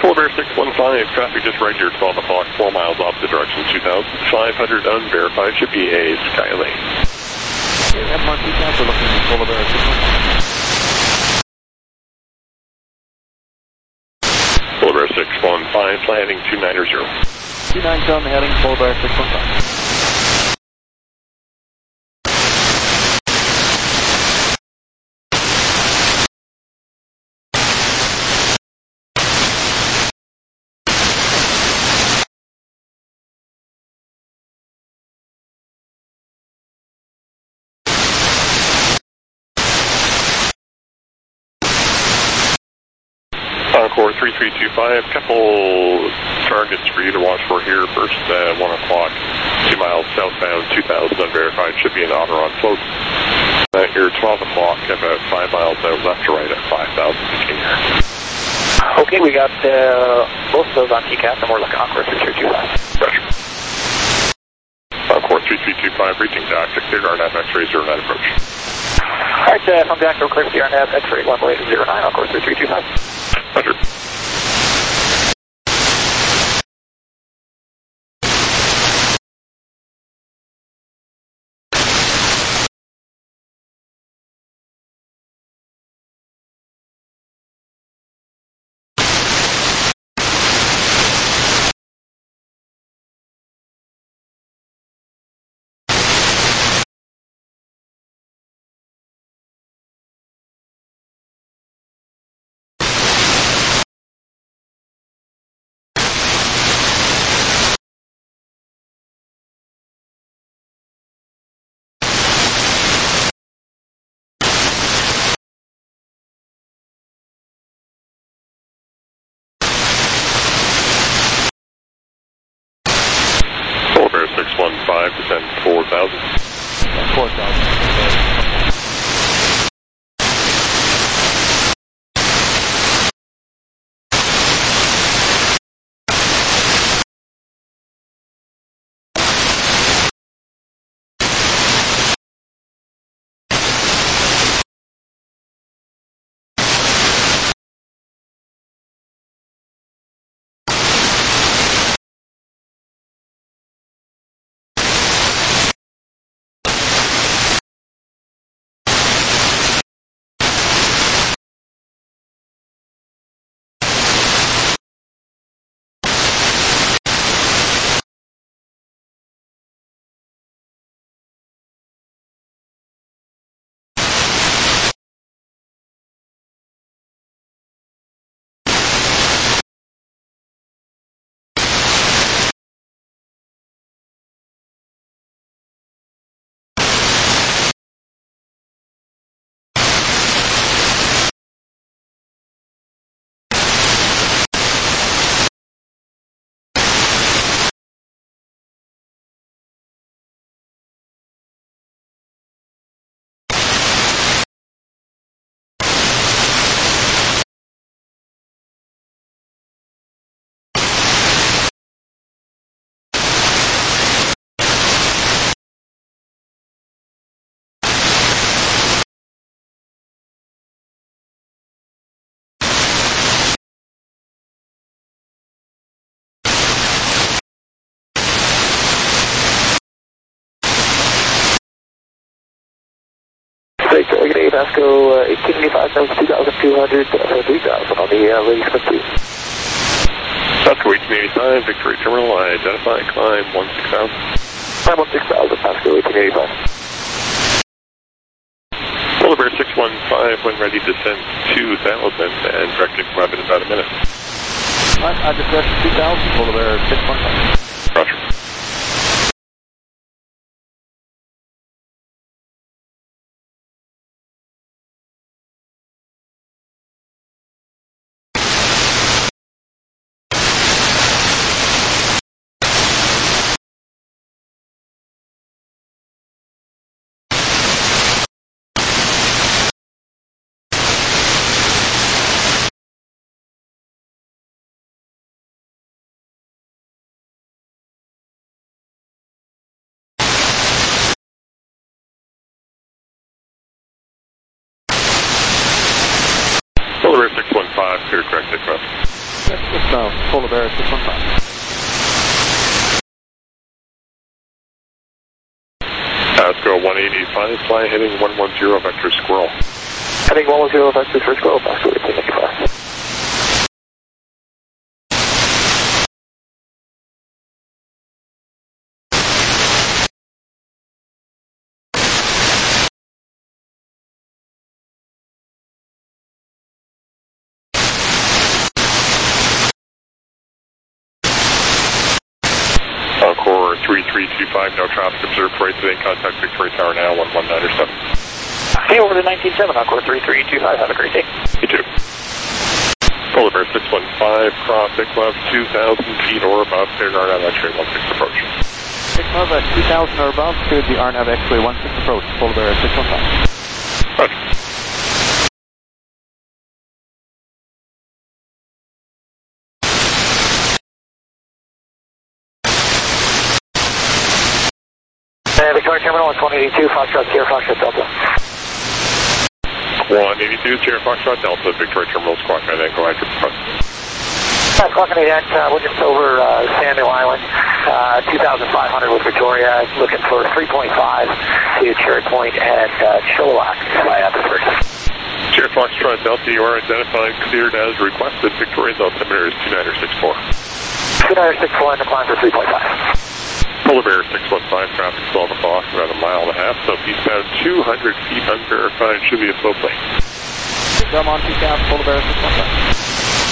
Polar Bear 615, traffic just right here, 12 o'clock, 4 miles opposite direction, 2,500 unverified, should be a Skylane. Okay, have Mark TCAS, we're looking at Polar Bear 615. Polar Bear 615, landing 290. 290, heading Polar Bear 615. Encore 3325, couple targets for you to watch for here. First, 1 o'clock, 2 miles southbound, 2,000 unverified, should be an Oberon float. Here, 12 o'clock, about 5 miles out, left to right at 5,000. Okay, we got both of those on TCAS, and we're looking Encore 3325. Roger. Encore 3325, reaching DAC, clear RNAV X-ray 09 approach. Alright, from DAC, we're clear with the RNAV X-ray 1809, Encore 3325. Roger. Polar Bear 615, descend 4,000. 4,000. Negative, Vasco 1885, 2,200, 3,000 on the release for 2. Vasco 1885, Victory Terminal, identify, climb 16,000. Climb 16,000, Vasco 1885. Polar Bear 615, when ready, descend 2,000 and direct to climb in about a minute. I descend 2,000, Polar Bear 615. Roger. Polar Bear 615, clear correct takeoff. South, Polar Bear 615. Pasco 185, fly heading 110 vector squirrel. Heading 110 vector for squirrel, Pasco 1885. Encore 3325, no traffic observed for today. Contact Victoria Tower now, 11907. Hey, over to 197, Encore 3325, have a great day. You too. Polar Bear 615, cross left 2,000 feet or above, cleared RNAV X-ray 16 approach. 6 at 2,000 or above, cleared the RNAV X-ray 16 approach, Polar Bear 615. Roger. Victoria Terminal 182, Foxtrot Sierra Foxtrot Delta. 182, Sierra Foxtrot Delta, Victoria Terminal, Squawk 9 Echo, active front. Squawk 9 we're just over Samuel Island, 2,500 with Victoria, looking for 3.5 to Cherry Point and Chilliwack, fly out the first. Sierra Foxtrot Delta, you are identified, cleared as requested. Victoria's altimeter is 2964. 2964 and the climb for 3.5. Polar Bear 615, traffic 12 o'clock, about a mile and a half, southeastbound 200 feet unverified, should be a slow plane. Belmont 2000, Polar Bear 615.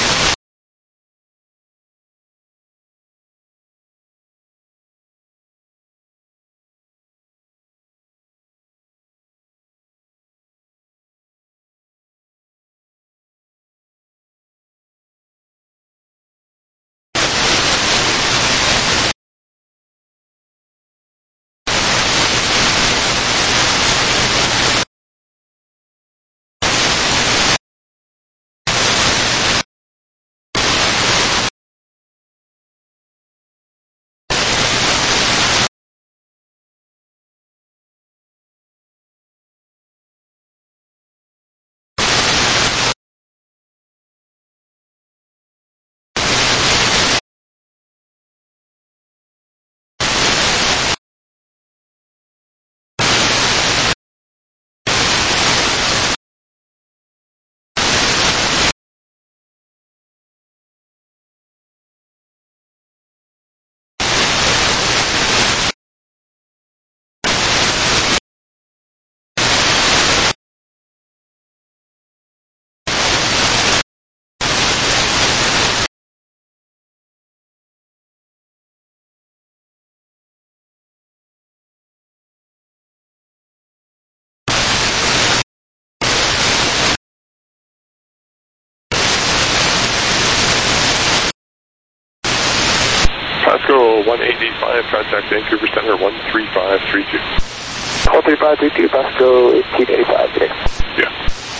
Pasco 185, contact Vancouver Center 13532. 13532, Pasco 1885 today. Yeah.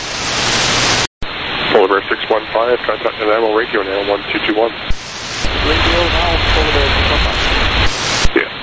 Polar Bear 615, contact Nanaimo radio now 1221. Radio now, Polar Bear 615. Yeah.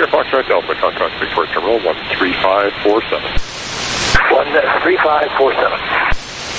Sierra Foxtrot Delta, contact Victoria Terminal 13547. 13547.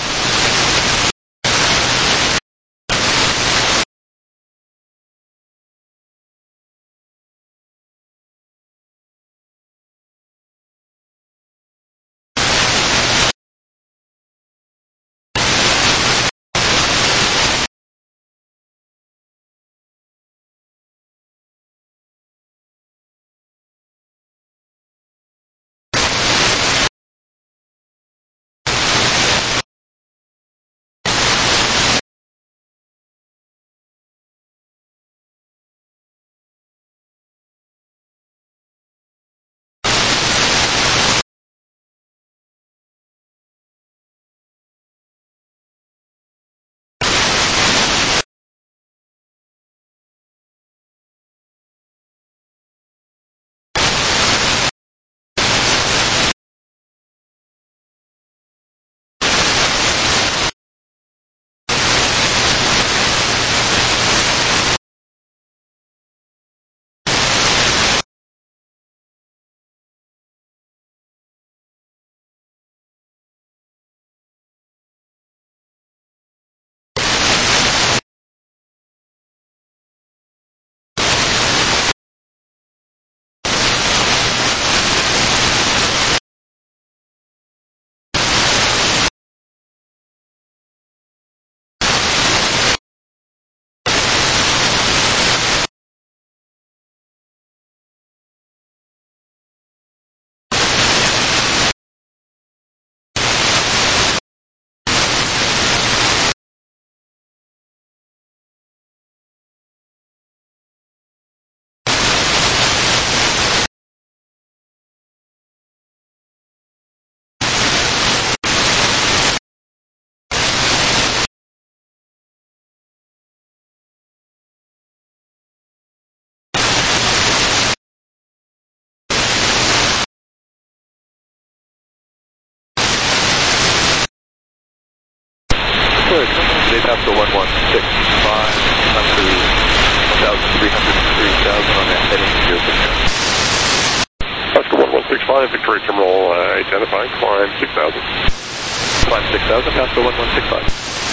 Good. They passed the 1165 up to 1,300, 3,000 on that heading to Oscar 1165, Victoria Terminal identifying, climb 6000. Climb 6,000, pass the 1165.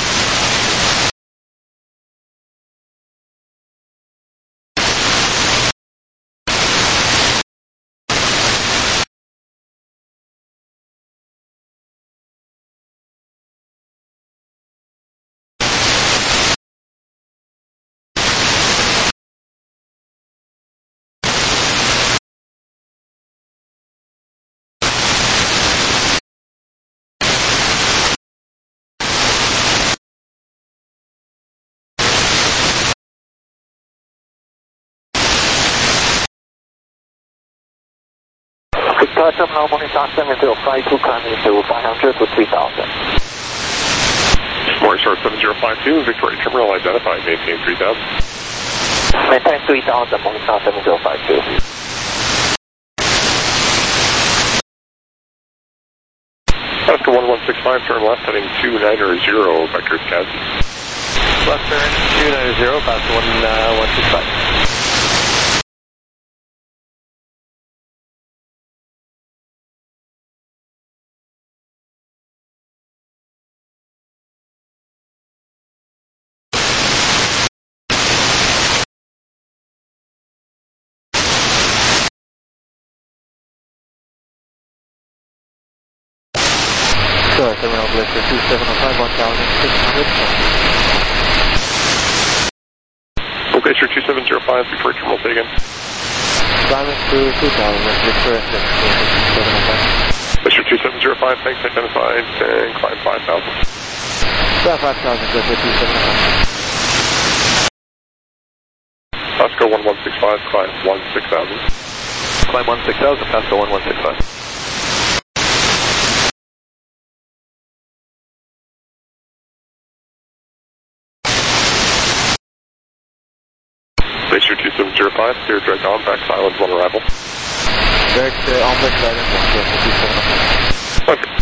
Victoria Terminal, monitor 7052, climbing to 500 with 3000. Morning Star 7052, Victoria Terminal identifying, maintain 3000. Maintain 3000, monitor 7052. Oscar 1165, turn left heading 290, vector Cassie. Left turn 290, pass the 1165. Terminal Blister 2705, 1,600. Glacier 2705, Victoria Terminal taken. Climbing to 2,000, Victoria 2705. Glacier 2705, thanks, identified, and climb 5,000. Climb 5,000, Glacier 2705. Oscar 1165, climb 16,000. Climb 16,000, pass the 1165. Glacier 2705, clear direct on, back silence on arrival. Direct on, back silence on, Glacier 2705. Okay.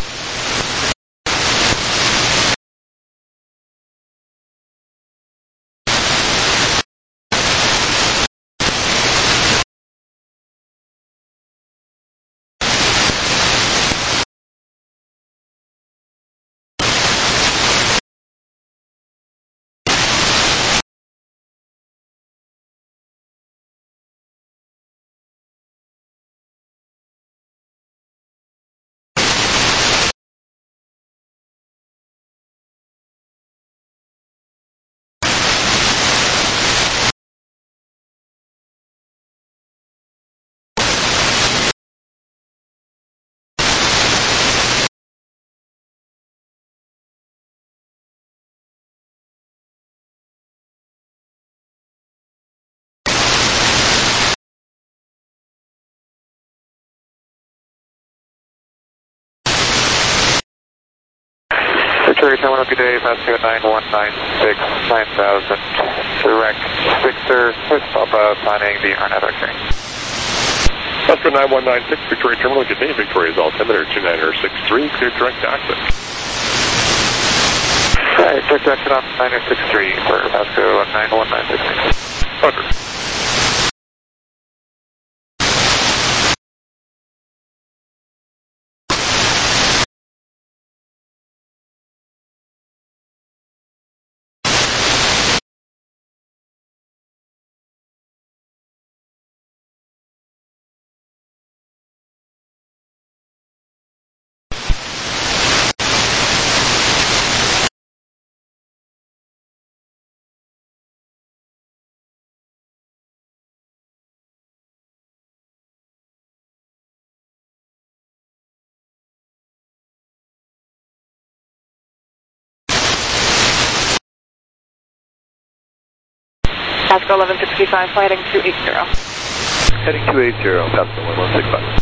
Victoria Terminal, good day, Pasco 9196, 9000, direct Victor, with Papa, planning the RNAV X-ray. Pasco 9196, Victoria Terminal, good day, Victoria's altimeter 29063, clear direct access. Right, direct exit on 9063 for Pasco 9196. Roger. Pasco 1165, flighting 280. Heading 280, Pasco 1165.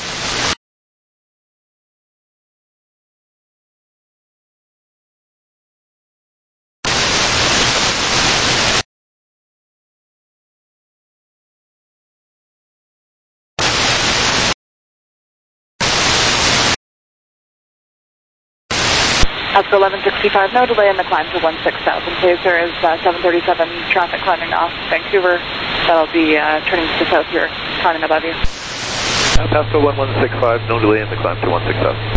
Pasco 1165, no delay in the climb to 16,000. Please, there is 737 traffic climbing off Vancouver. That'll be turning to the south here, climbing above you. Pasco 1165, no delay in the climb to 16,000.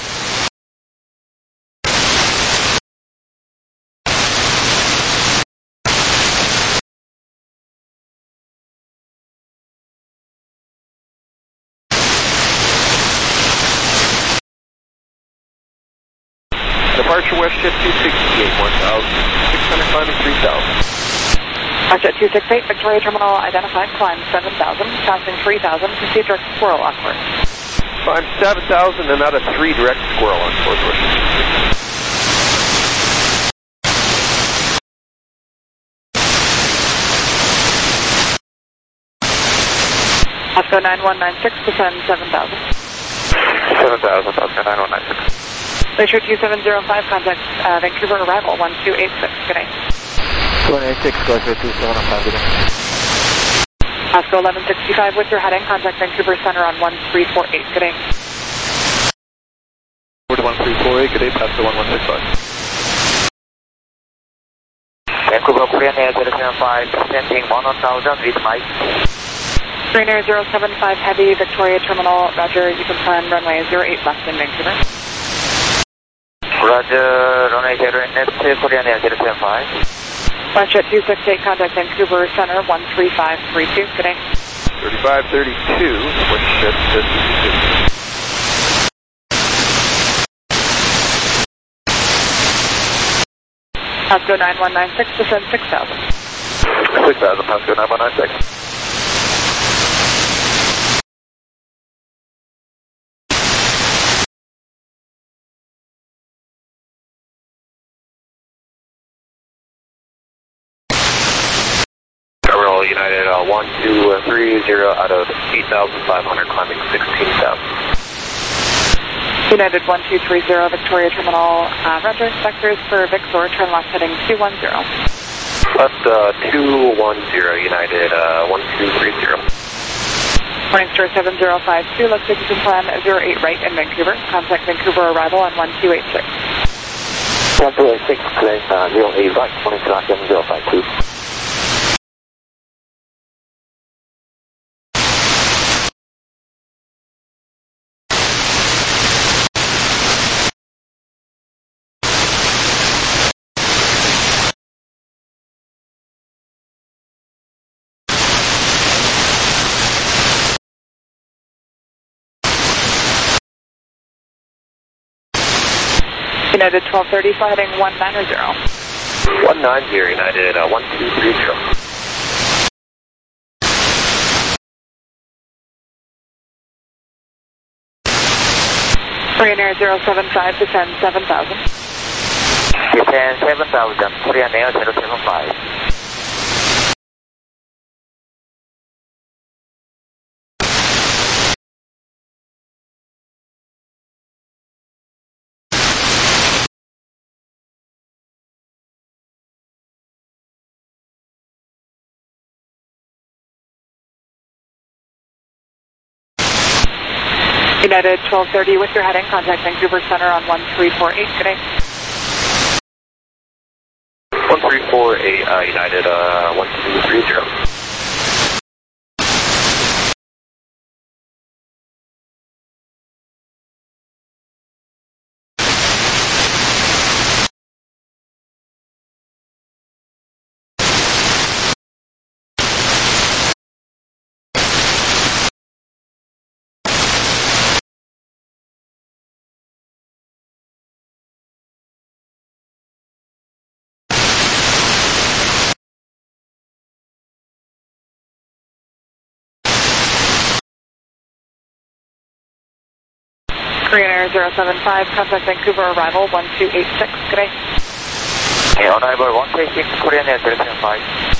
Departure WestJet 268, 1,600 climbing 3,000. WestJet 268, Victoria Terminal identified, climb 7,000, passing 3,000, proceed direct squirrel on course. Climb 7,000 and out of 3 direct squirrel on course WestJet 268. Pasco 9196, descend 7,000. 7,000, Pasco 9196. Glacier 2705, contact Vancouver arrival 1286. Good day. 286, Glacier 2705, good day. Pasco 1165, with your heading, contact Vancouver Center on 1348. Good day. Forward to 1348, good day, Pasco 1165. Vancouver, Korean Air 075, descending 1,000 with Mike. Korean Air 075 Heavy, Victoria Terminal, roger, you can plan runway 08 left in Vancouver. Roger, runway 08 left, Korean Air 075. WestJet 268, contact Vancouver Center 13532. Good day. 3532, WestJet 268. Pasco 9196, descend 6,000. 6,000, Pasco 9196. United 1230 out of 8,500, climbing 16,000. United 1230, Victoria Terminal, roger, vectors for Victor, turn left heading 210. Left 210, United 1230. Morning Star 7052, looks like you can plan 08 right in Vancouver. Contact Vancouver arrival on 1286. 1286, 08 right, morning Star 7052. United 1230, flighting 190. 190, United 1230. Korean Air 075, descend 7,000. Descend 7,000, Korean Air 075. United 1230 with your heading, contact Vancouver Center on 1348, good day. 1348, United 1230. Korean Air 075, contact Vancouver arrival 1286, good day. Arrival 136, Korean Air 075.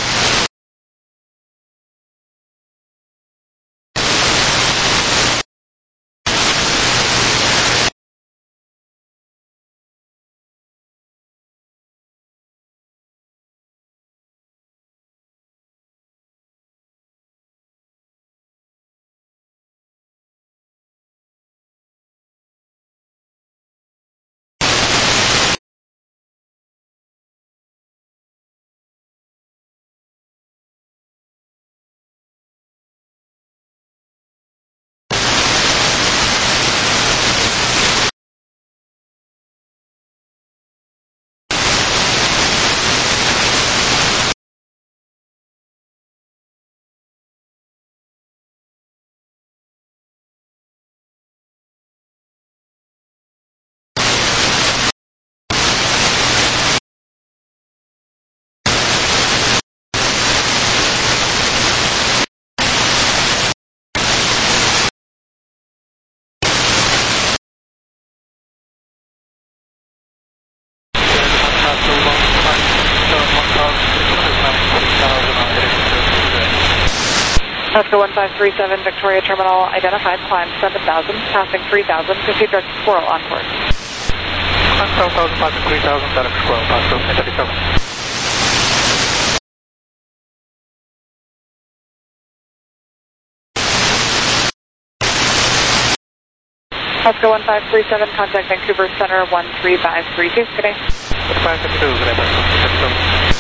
Oscar 1537, Victoria Terminal, identified, climb 7,000, passing 3,000, proceed direct to Squirrel on course. Climb 7,000, passing 3,000, direct to Squirrel, pass 37. Oscar 1537, contact Vancouver Center 13532, good day. 552, good day, 37.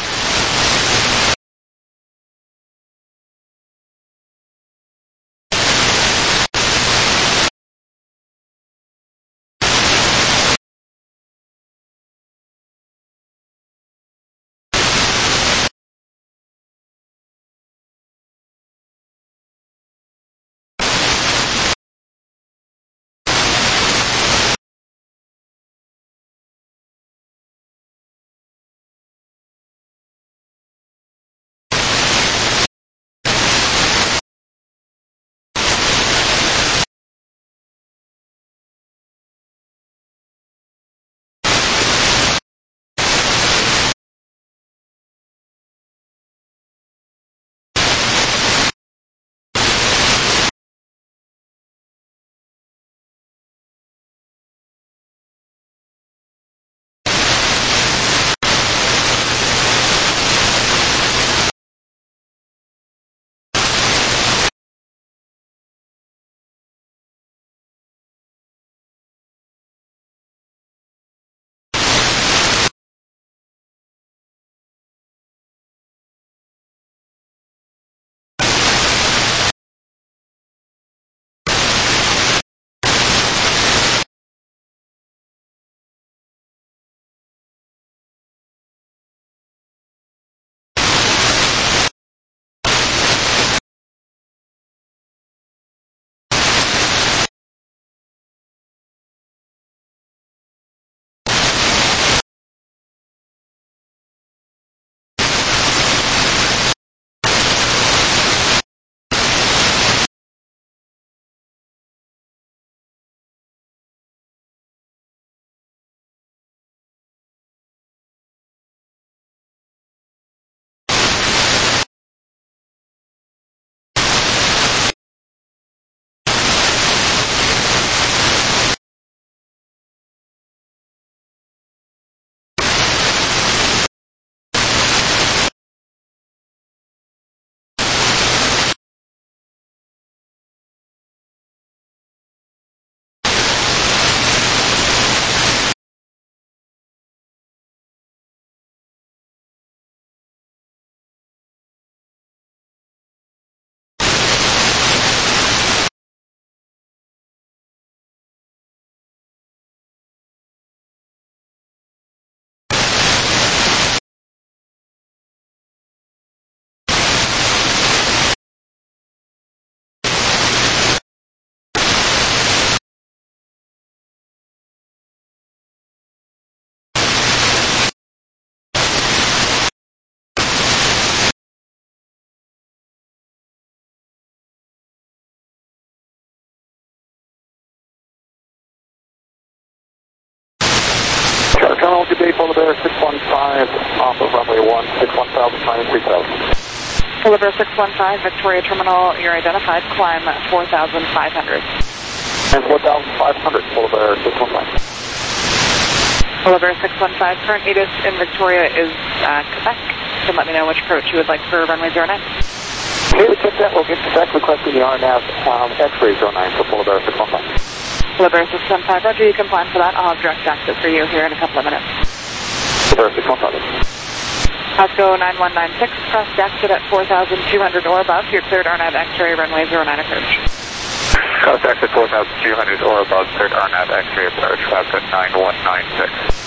good day, Polar Bear 615 off of runway 16, 1,000, climbing 3,000. Polar Bear 615, Victoria Terminal, you're identified, climb 4,500. And 4,500, Polar Bear 615. Polar Bear 615, current ATIS in Victoria is Quebec. So let me know which approach you would like for runway 09. Okay, we check that. We'll get Quebec requesting the RNAV X-ray 09 for Polar Bear 615. Polar Bear 615, Roger, you can plan for that. I'll have direct access for you here in a couple of minutes. Polar Bear 615. Pasco 9196, cross exit at 4,200 or above. You're cleared RNAV X-ray runway 09 approach. Cross exit 4,200 or above, cleared RNAV X-ray approach, Pasco 9196.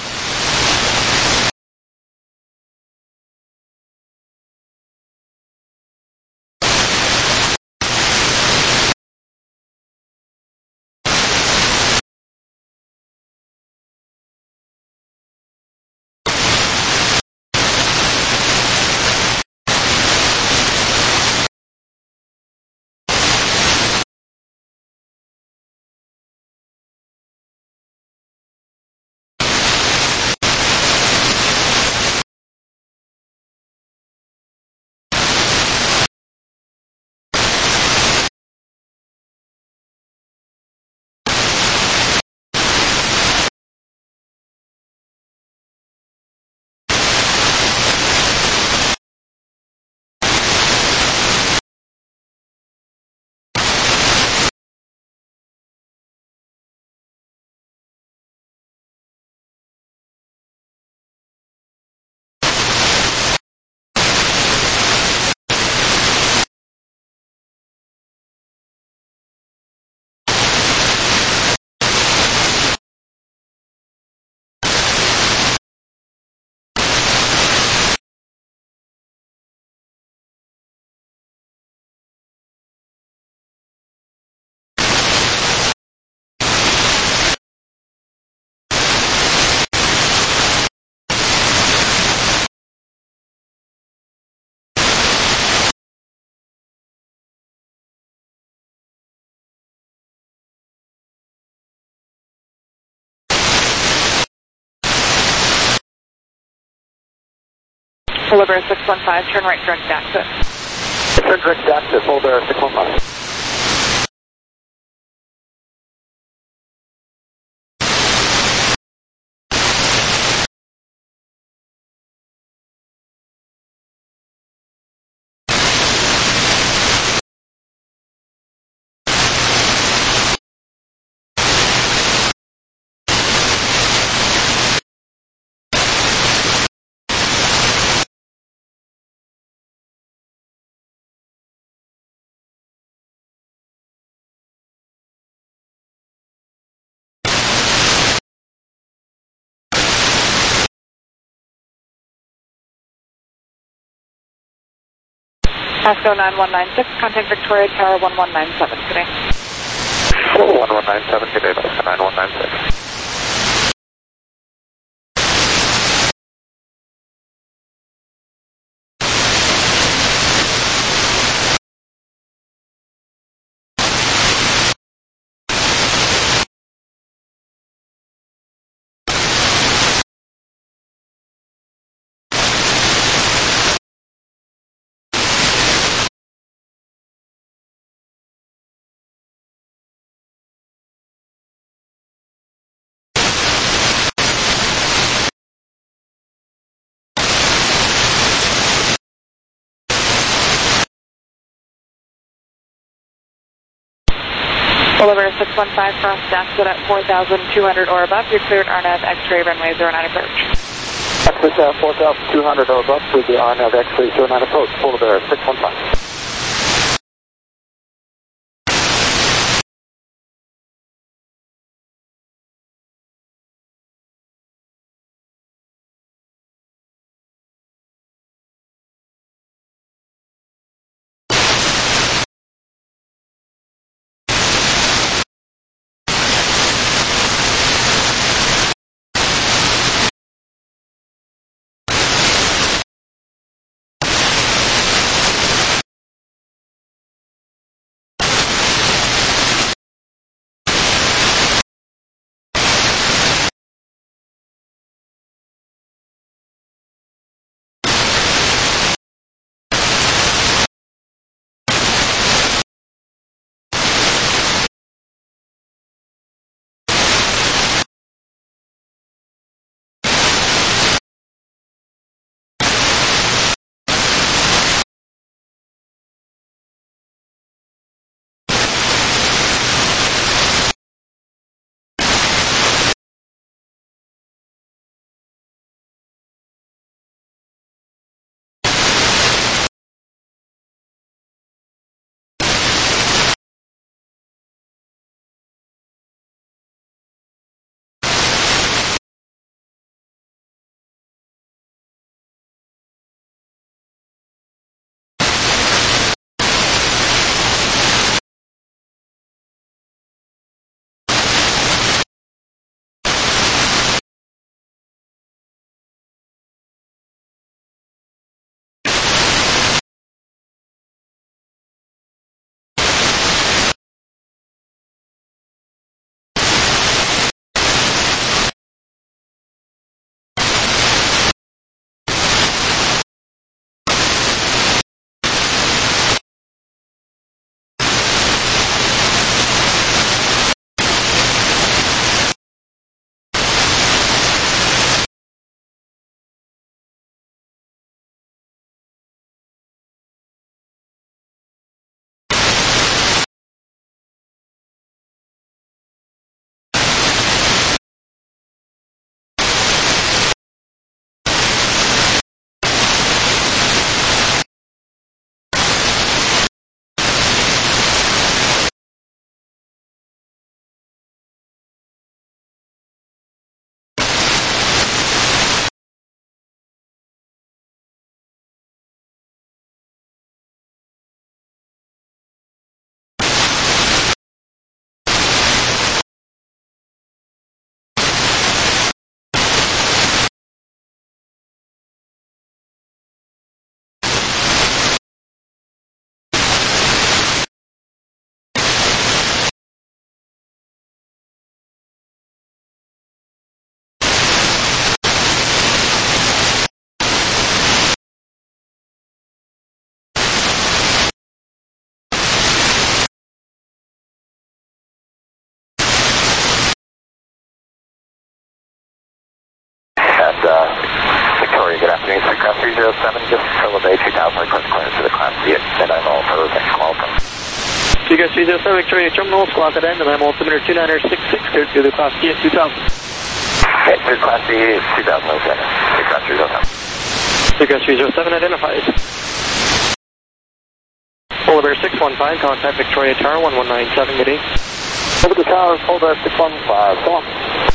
Polar Bear 615, turn right direct access. Turn direct access, Polar Bear 615. Pasco 9196, contact Victoria Tower 1197 today. 1197, good day, Pasco 9196. Polar Bear 615, cross exit at 4,200 or above. You're cleared RNAV X-ray runway 09 approach. Access at 4,200 or above with the RNAV X-ray 09 approach, Polar Bear 615. Seagrass 307 Victoria Terminal, squawk at end, and I'm altimeter 2966, cleared through the Class D at 2000. Okay, through Class D, 2007. Seagrass 307. Seagrass 307 identifies. Polar Bear 615, contact Victoria Tower 1197, good day. Over the tower, Polar Bear 615, come on.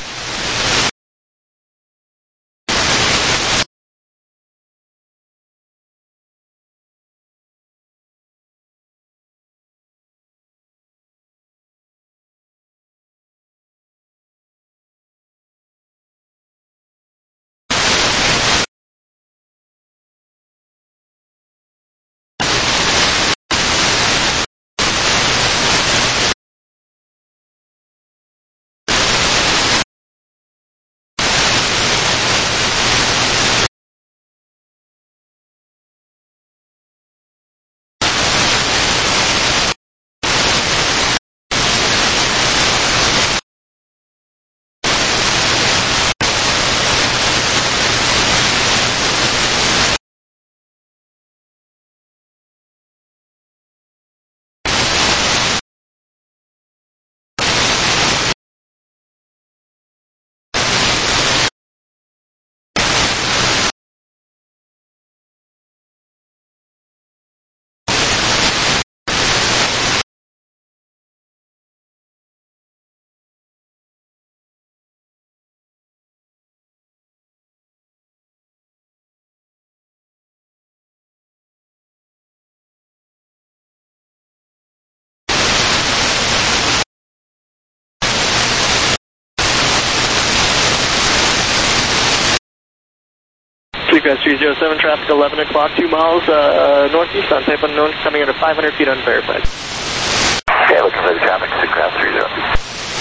Seagrass 307, traffic 11 o'clock, 2 miles northeast on type unknown, coming in at 500 feet unverified. Okay, looking for the traffic, Seagrass 307.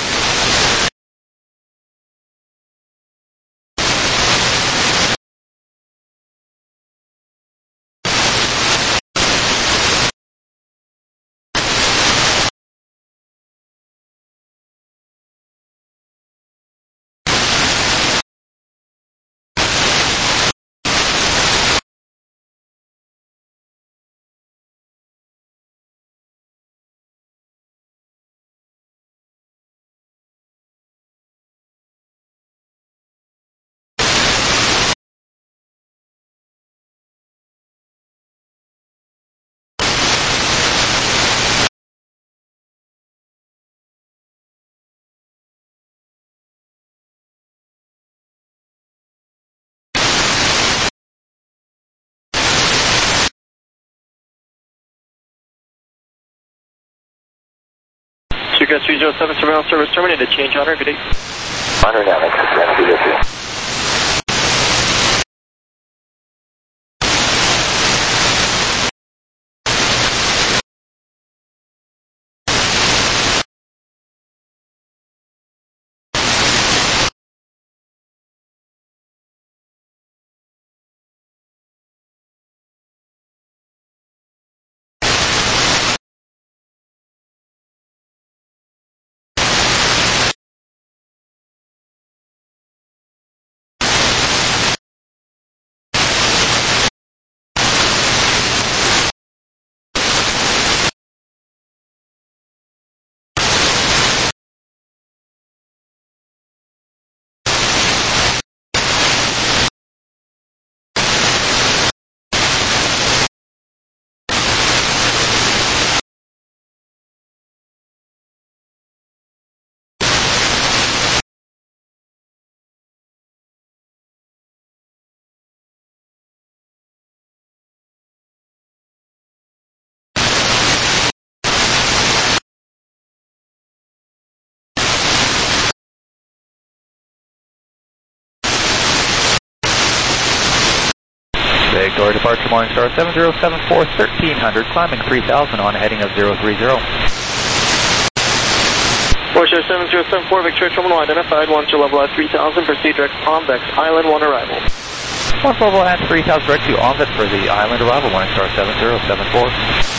Seagrass 307, surveillance service terminated, change honor, good day. Honor now, next to San Diego. Victoria departure Morningstar 7074 1300, climbing 3000 on a heading of 030. Morningstar 7074 Victoria Terminal identified, launch level at 3000, proceed direct Convex Island 1 arrival. Launch level at 3000 direct to Onvet for the island arrival, Morningstar 7074.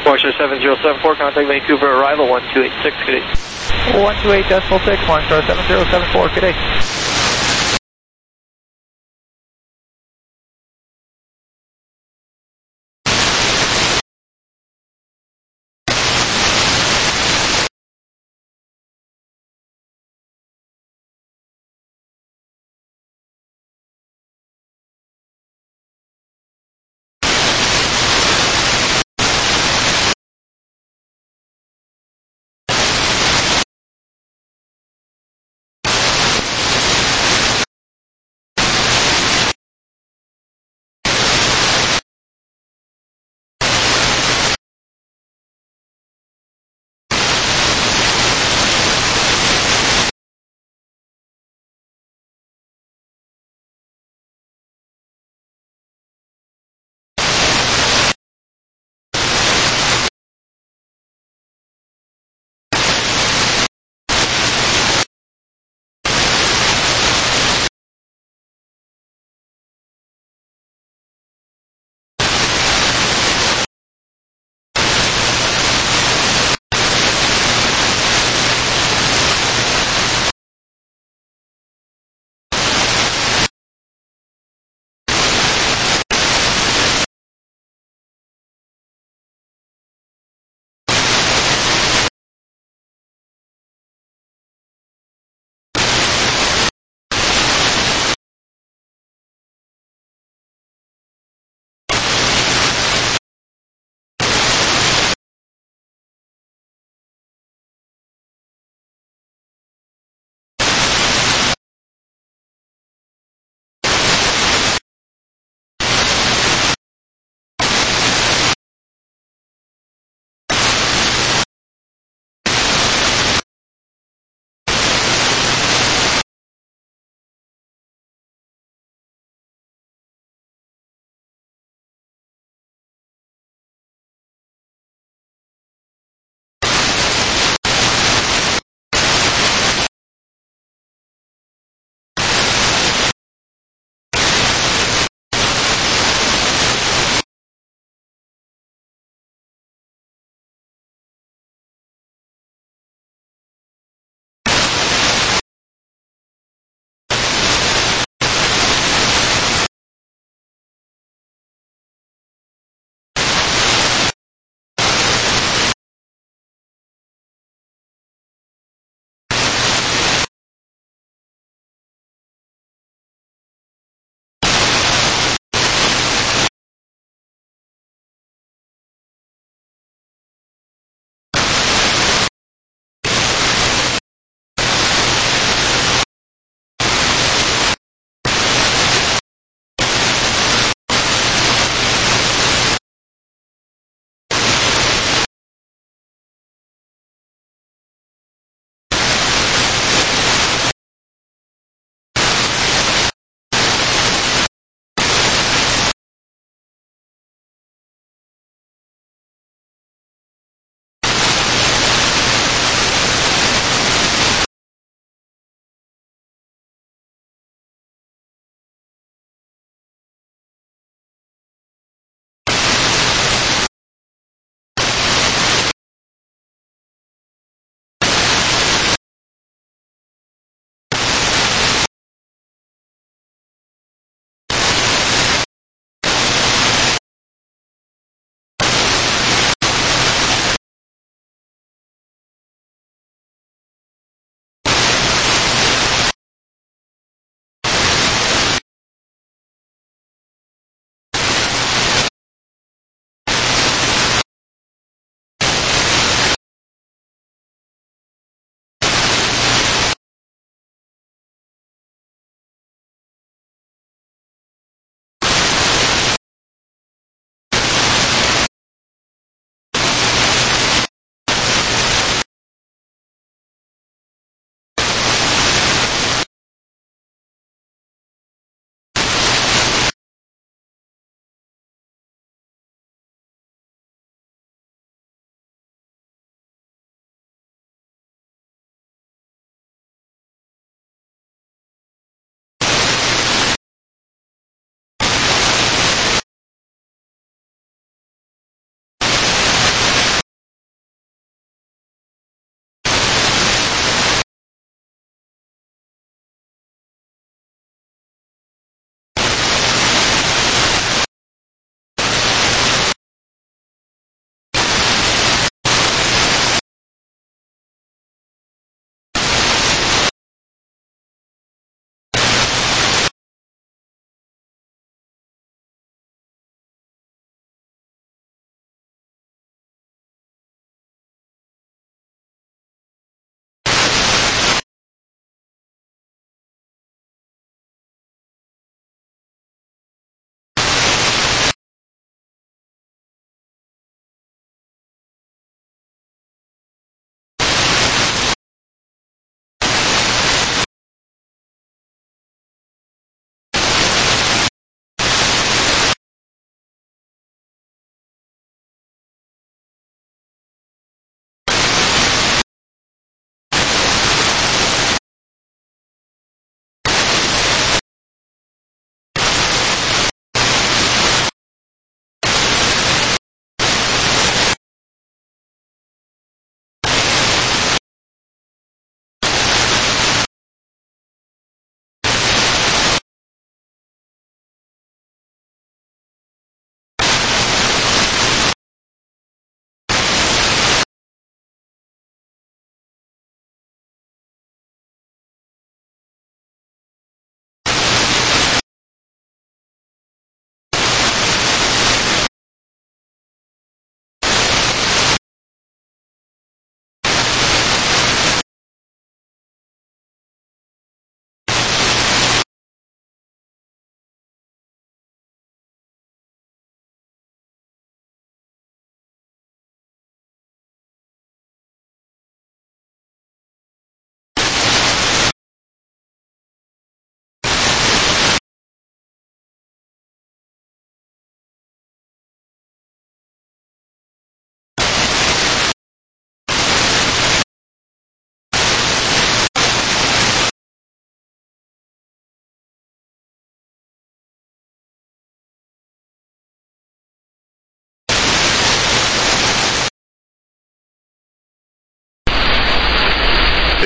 Porsche 7074, contact Vancouver, arrival 1286, good day. 128.6, Morningstar 7074, good day.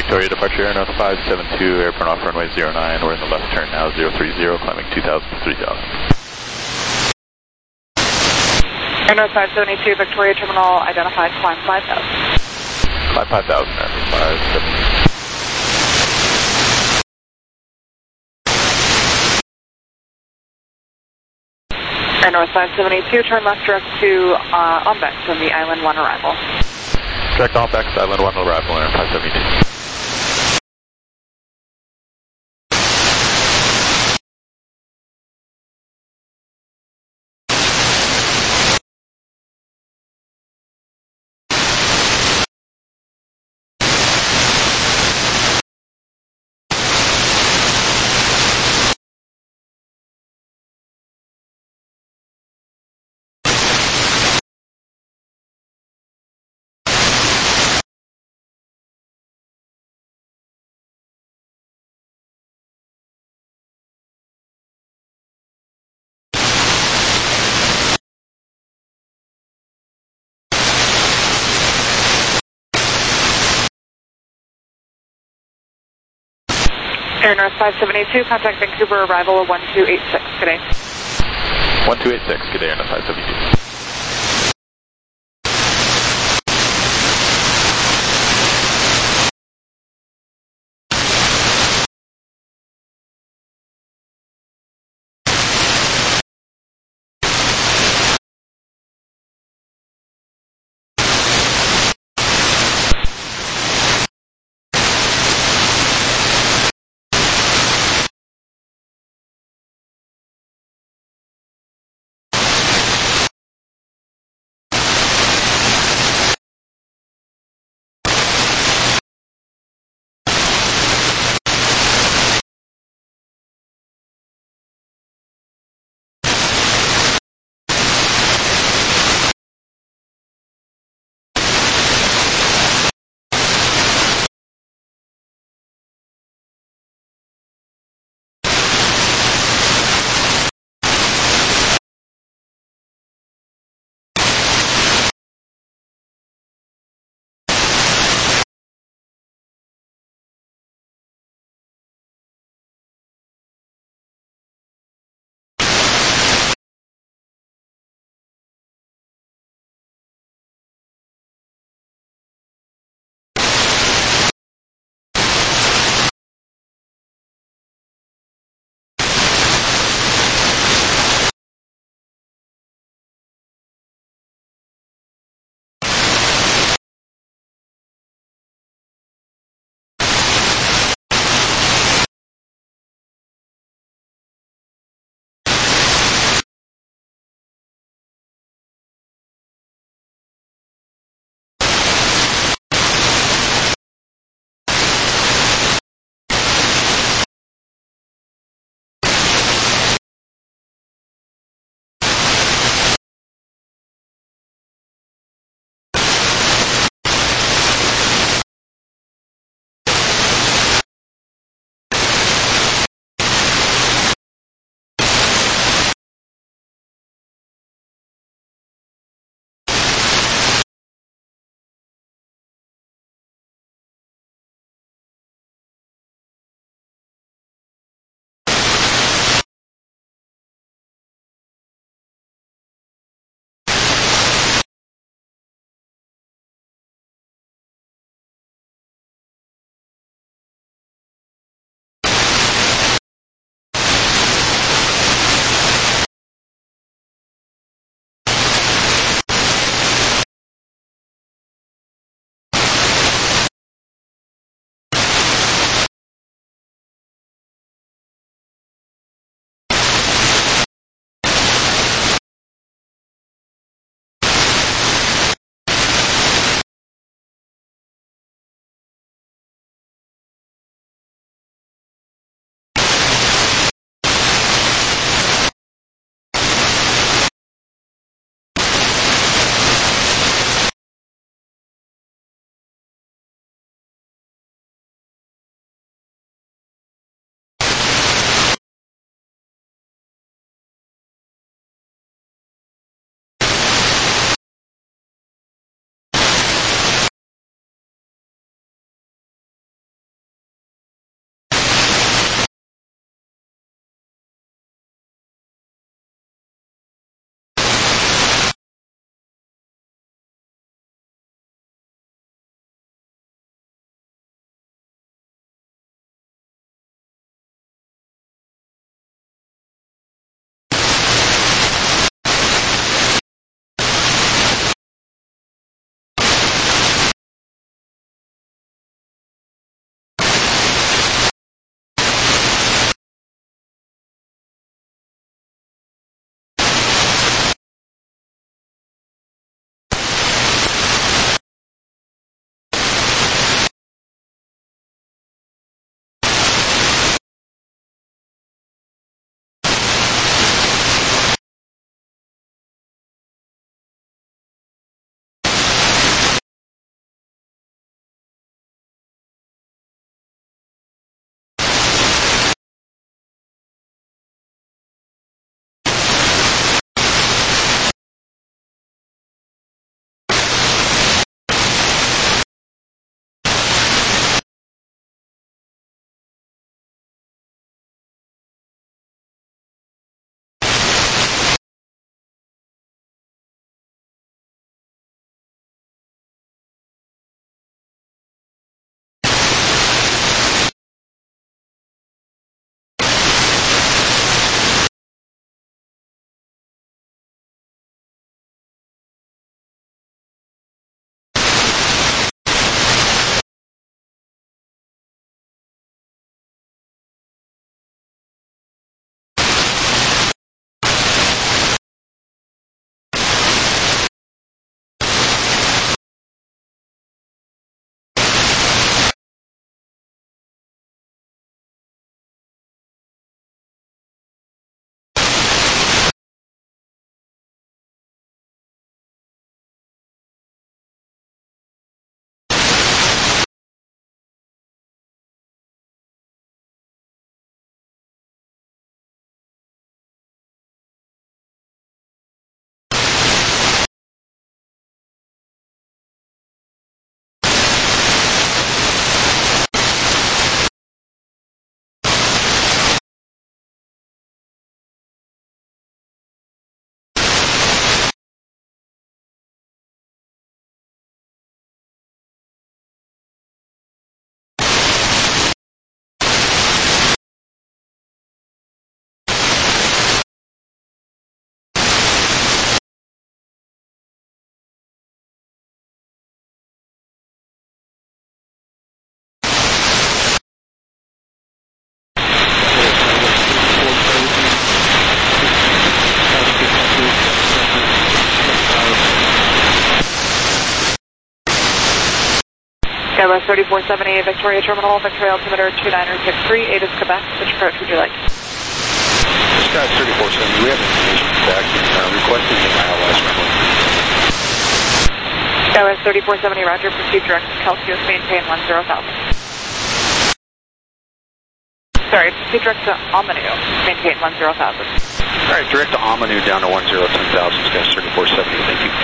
Victoria departure, Air North 572, airborne off runway 09. We're in the left turn now, 030, climbing 2000 to 3000. Air North 572, Victoria Terminal, identified, climb 5000. Climb 5000, Air North 572. Air North 572, turn left direct to Ombex from the Island 1 arrival. Direct Ombex, Island 1 arrival, Air 572. Air North 572, contact Vancouver arrival 1286, good day. 1286, good day, Air North 572. Airbus 3470 Victoria Terminal, Victoria altimeter 2963, ATIS Quebec. Which approach would you like? Sky 3470, we have information back requesting the ILS runway. Airbus 3470, roger, proceed direct to Celsius, maintain 10,000. Sorry, proceed direct to Omanu, maintain 10,000. All right, direct to Omanu down to 10,000, Sky 3470, thank you.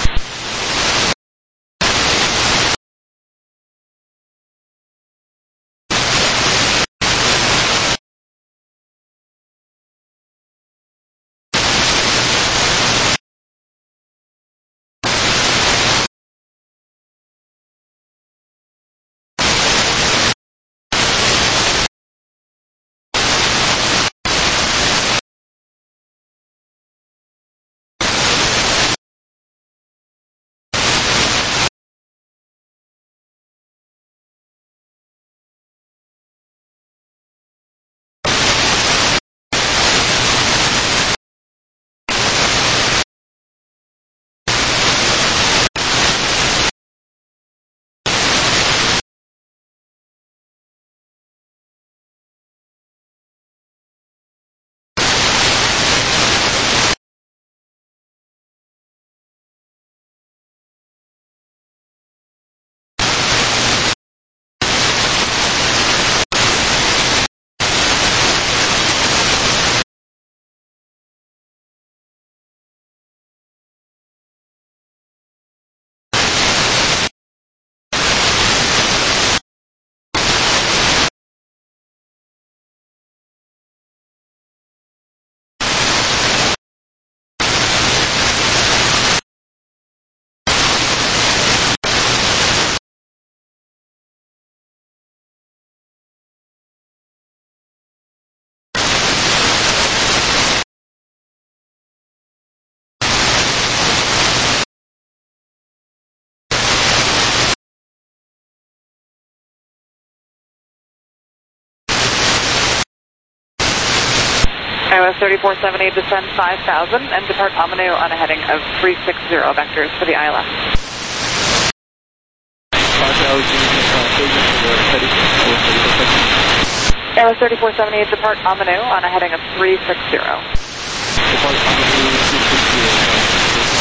Airbus 3470, descend 5,000 and depart Omanu on a heading of 360 vectors for the ILS. 5,000, Airbus 3470, depart Omanu on a heading of 360. Depart Omanu 360.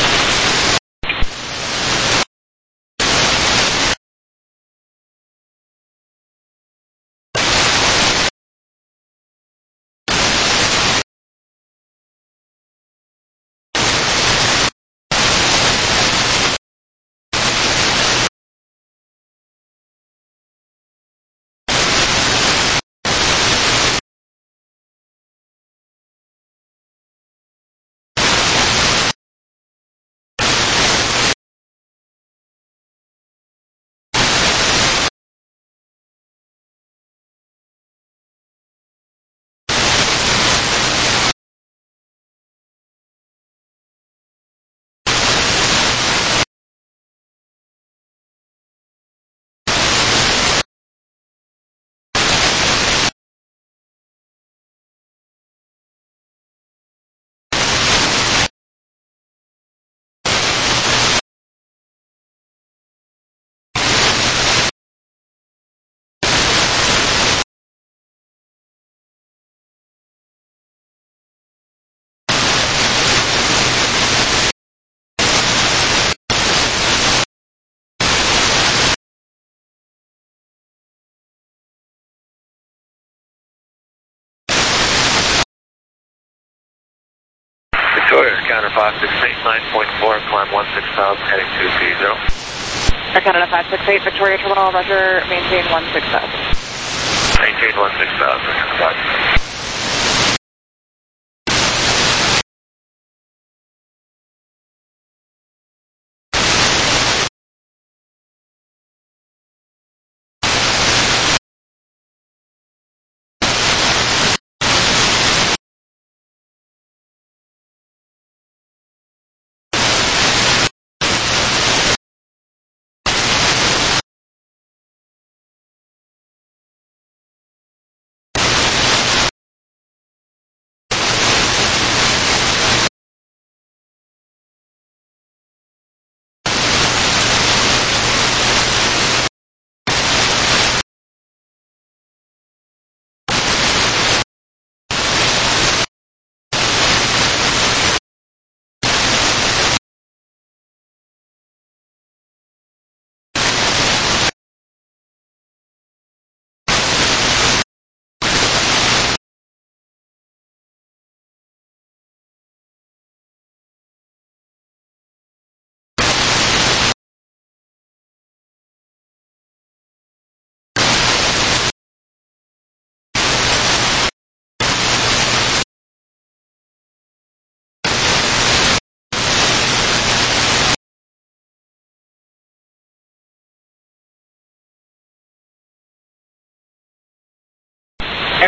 Victoria, counter 568, 9.4, climb 16,000, heading 230. Air Canada 568, Victoria Terminal, roger, maintain 16,000. Maintain 16,000,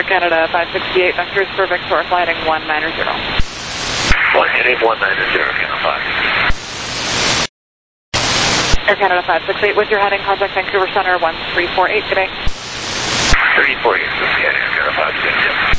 Air Canada 568, vectors for Victoria, flighting 190. Heading 190, Canada 5. Air Canada 568, with your heading, contact Vancouver Center 1348 today. 348, Air Canada 568.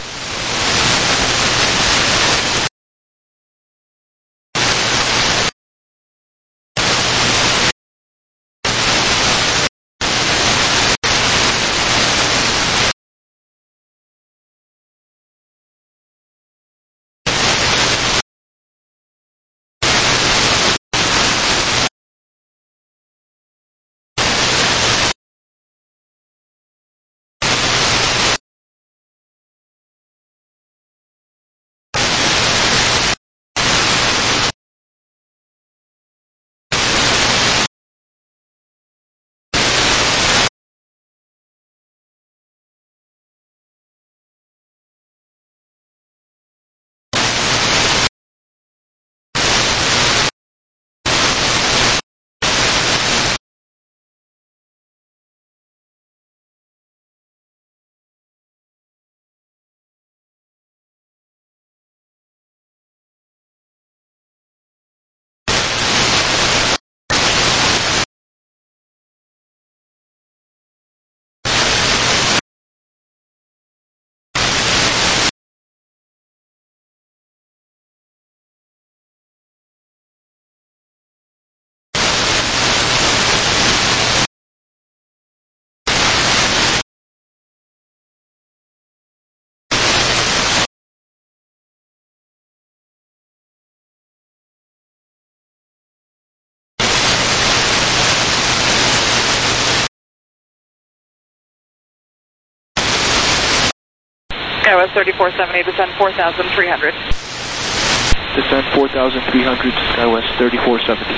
Airbus 3470, descend 4,300. Descend 4,300, SkyWest 3470.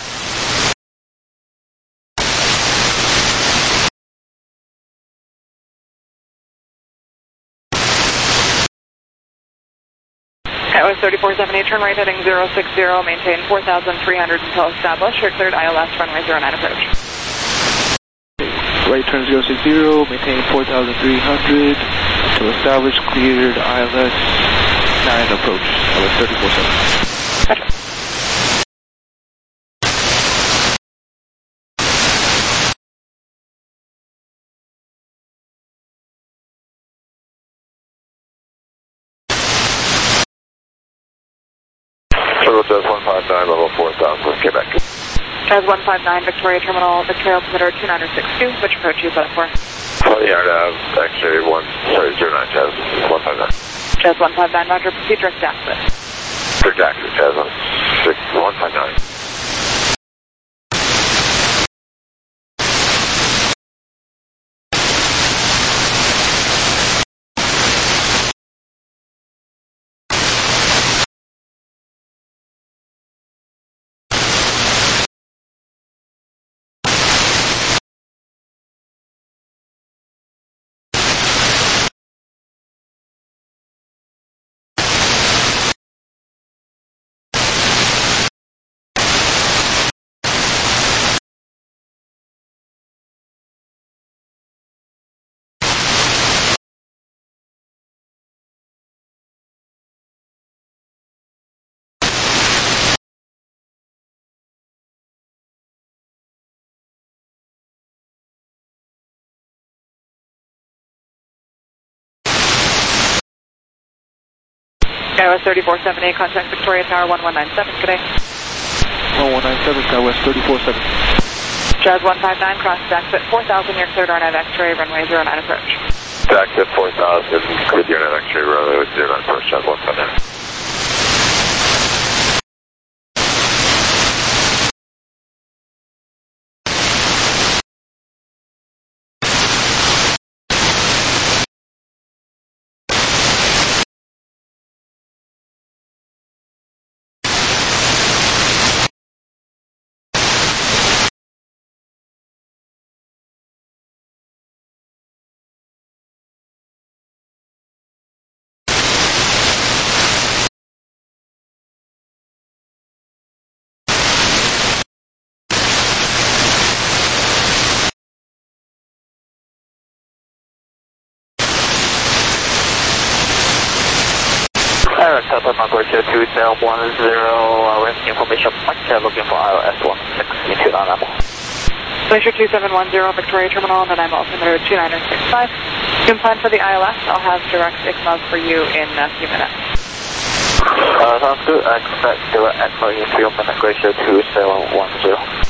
Airbus 3470, turn right heading 060, maintain 4,300 until established. You're cleared ILS runway 09 approach. Right turn 060, maintain 4,300 until established, cleared ILS 9 approach, ILS 3470. Gotcha. Jazz 159, level 4,000, Quebec. Jazz 159, Victoria Terminal, Victoria Altimeter 2962, which approach you set up for? 20 yard X-ray 09, Jazz 159. Jazz 159, Roger, proceed direct exit. Direct exit, Jazz 159. Airbus 3470, contact Victoria Tower 1197 today. 1197, SkyWest 3470. Jazz 159, cross exit 4,000, you're cleared RNAV X-ray, runway 09 approach. Exit 4,000, cleared RNAV X-ray, runway 09 approach, Jazz 159. Scotia 2710, range information point, looking for ILS 16 into non-level. Glacier 2710, Victoria Terminal, and I'm altimeter 2965. You can plan for the ILS. I'll have direct ICMA for you in a few minutes. Sounds good. I expect direct ICMA in few minutes, Glacier 2710.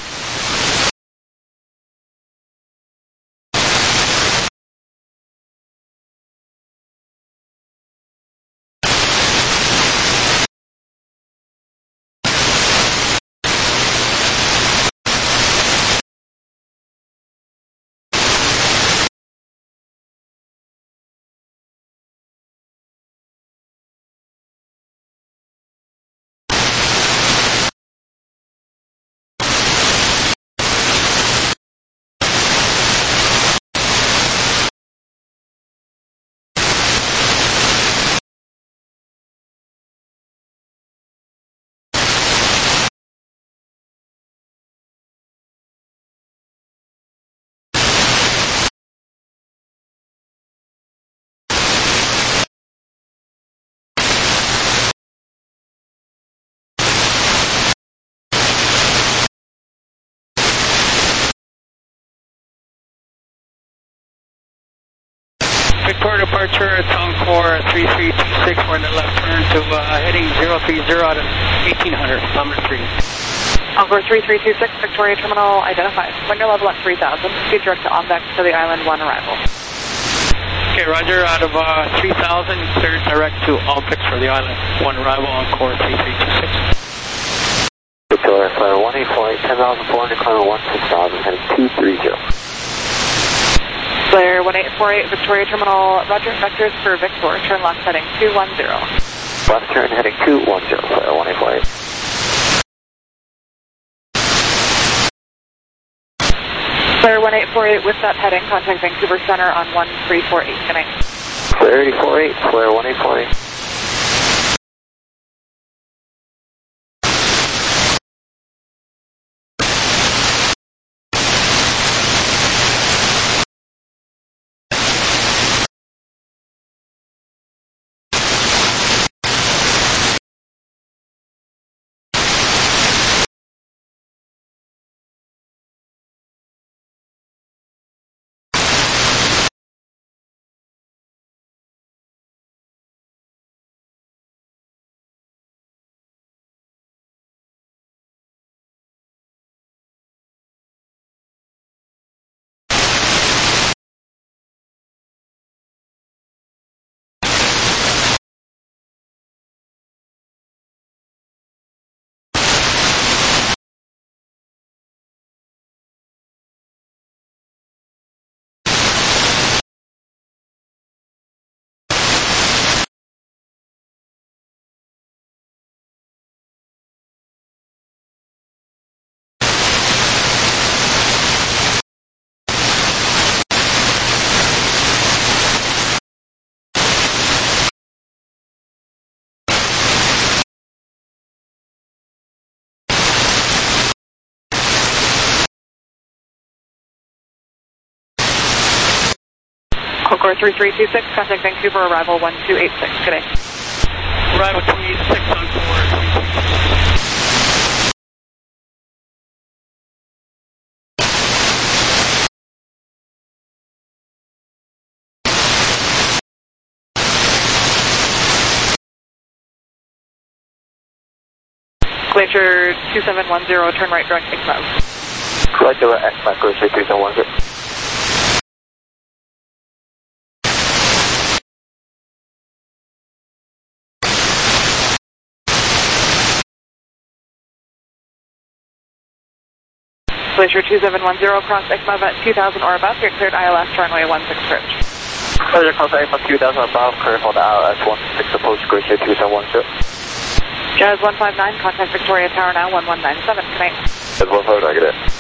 Victoria departure, Concord 3326, we're in the left turn to heading 030 out of 1800, kilometer 3. Concord 3326, Victoria Terminal, identified. When you're level at 3000, speed direct to ONVEX to the Island 1 arrival. Okay, roger, out of 3000, clear direct to ONVEX for the Island 1 arrival on Concord 3326. Victoria, flight 184, 10,400, climb 16,000, heading 230. Clear 1848, Victoria Terminal, roger, vectors for Victor, turn left heading 210. Left turn heading 210, flight 184. Clear 1848 with that heading, contact Vancouver Center on 1348, good night. Clear 8048, Clear 1848. Concord 3326, contact Vancouver, arrival 1286, good day. Arrival 286 on Concord 3326. Glacier 2710, turn right direct ICMA. Right direct ICMA, Glacier 2710. Glacier 2710, cross ICMA at 2000 or above, you're cleared ILS, runway 16 approach. Pleasure, cross ICMA 2000 above, clear for the ILS 16 approach, Glacier 2710. Jazz 159, contact Victoria Tower now, 1197, good night. Jazz 159, good day.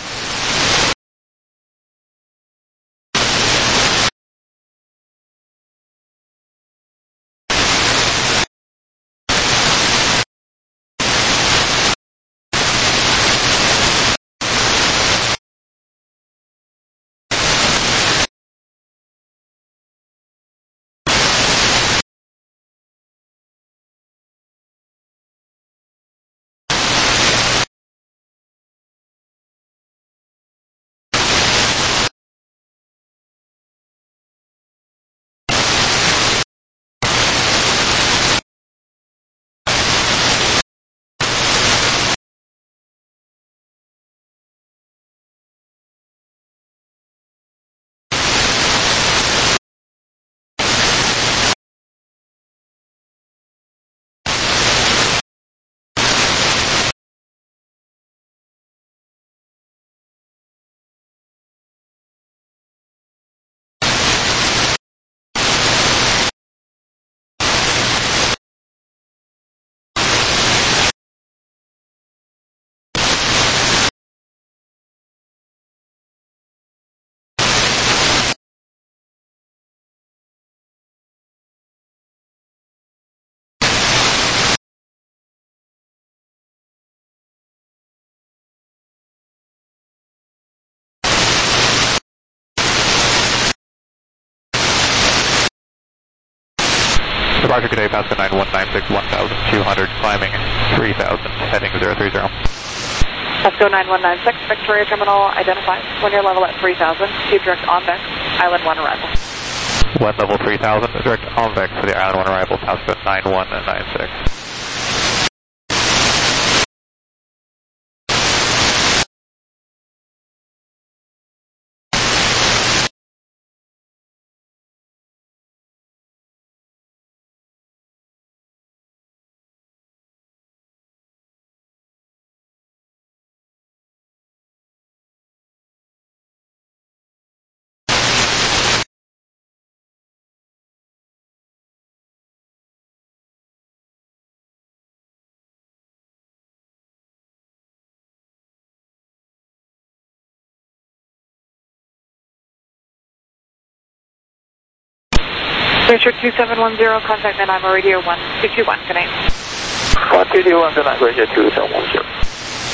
Roger, good day, Pasco 9196, 1200, climbing 3000, heading 030. Pasco 9196, Victoria Terminal identified. When you're level at 3000, keep direct on Vex, Island 1 arrival. 1 level 3000, direct on Vex for the Island 1 arrival, Pasco 9196. Richard 2710, contact Nanaimo Radio 1221, good night. 1221, good night, Radio 2710.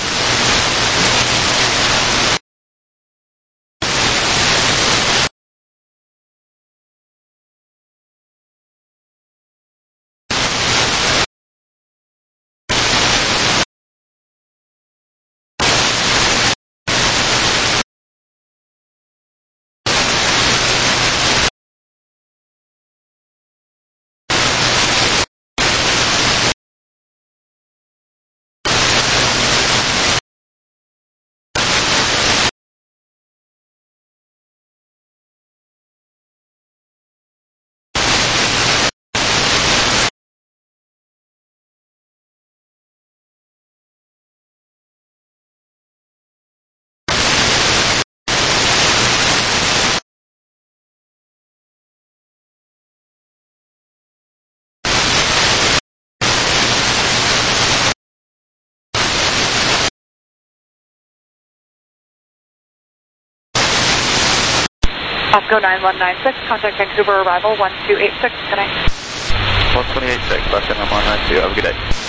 Pasco 9196, contact Vancouver arrival 1286, good night. 1286, Pasco 9192, have a good day.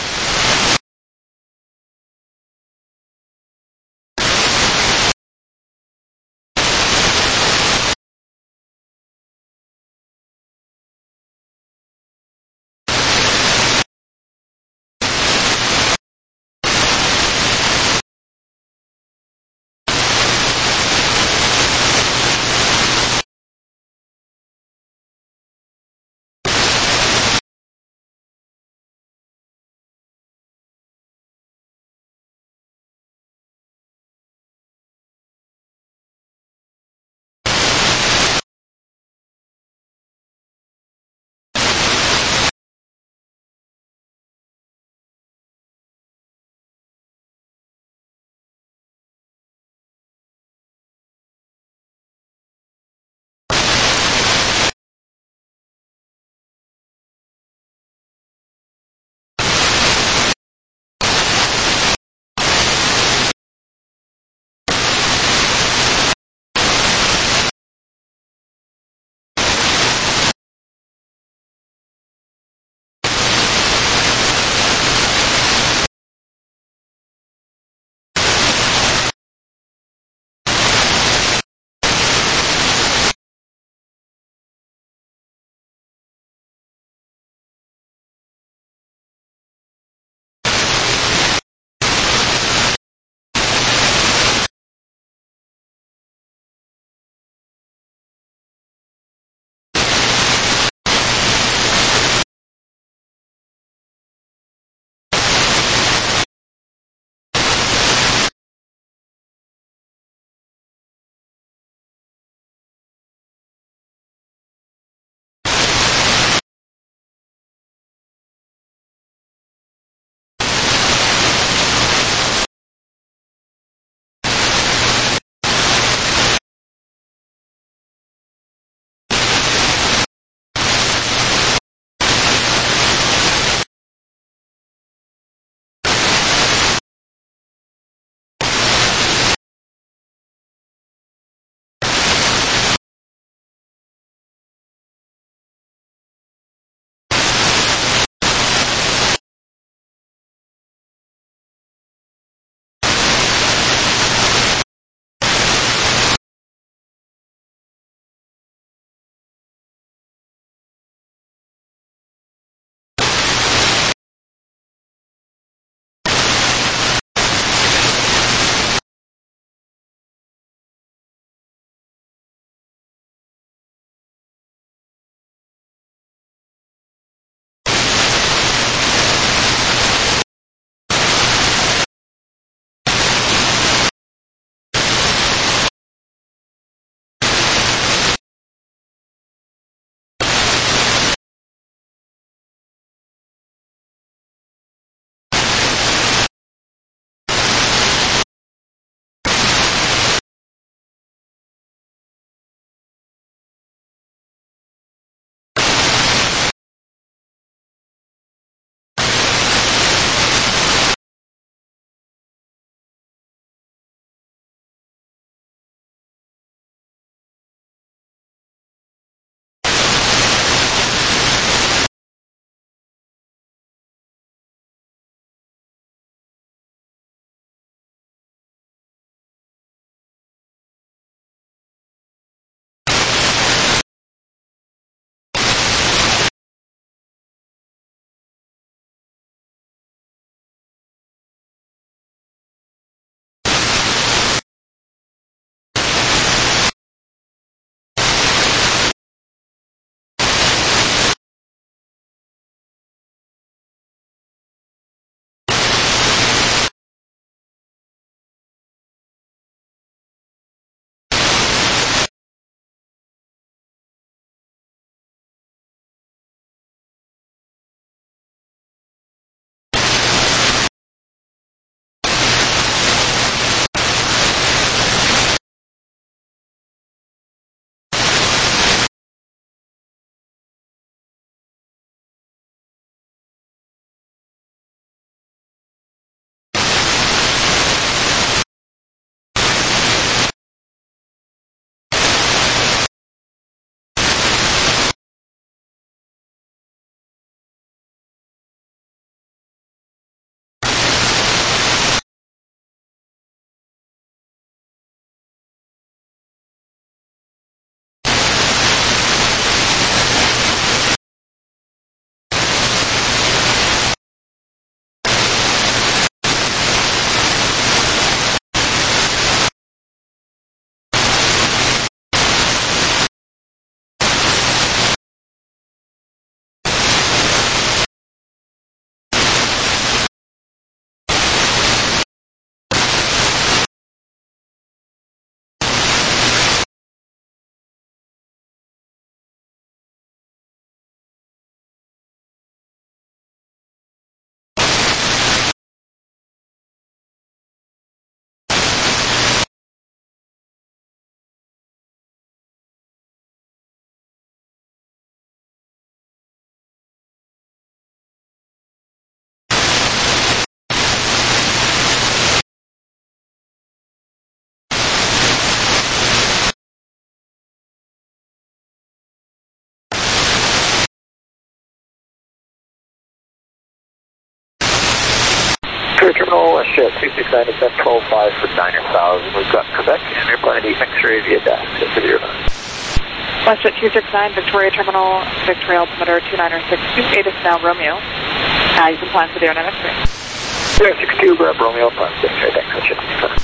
ship, 269 is at 12.5 for 9,000. We've got Quebec and airplane X-ray via DAS to the airline. WestJet 269, Victoria Terminal, Victoria altimeter 2962, 8 is now Romeo. You can plan for the 09 X-ray. 062, grab Romeo, plan for the X-ray, thanks for checking.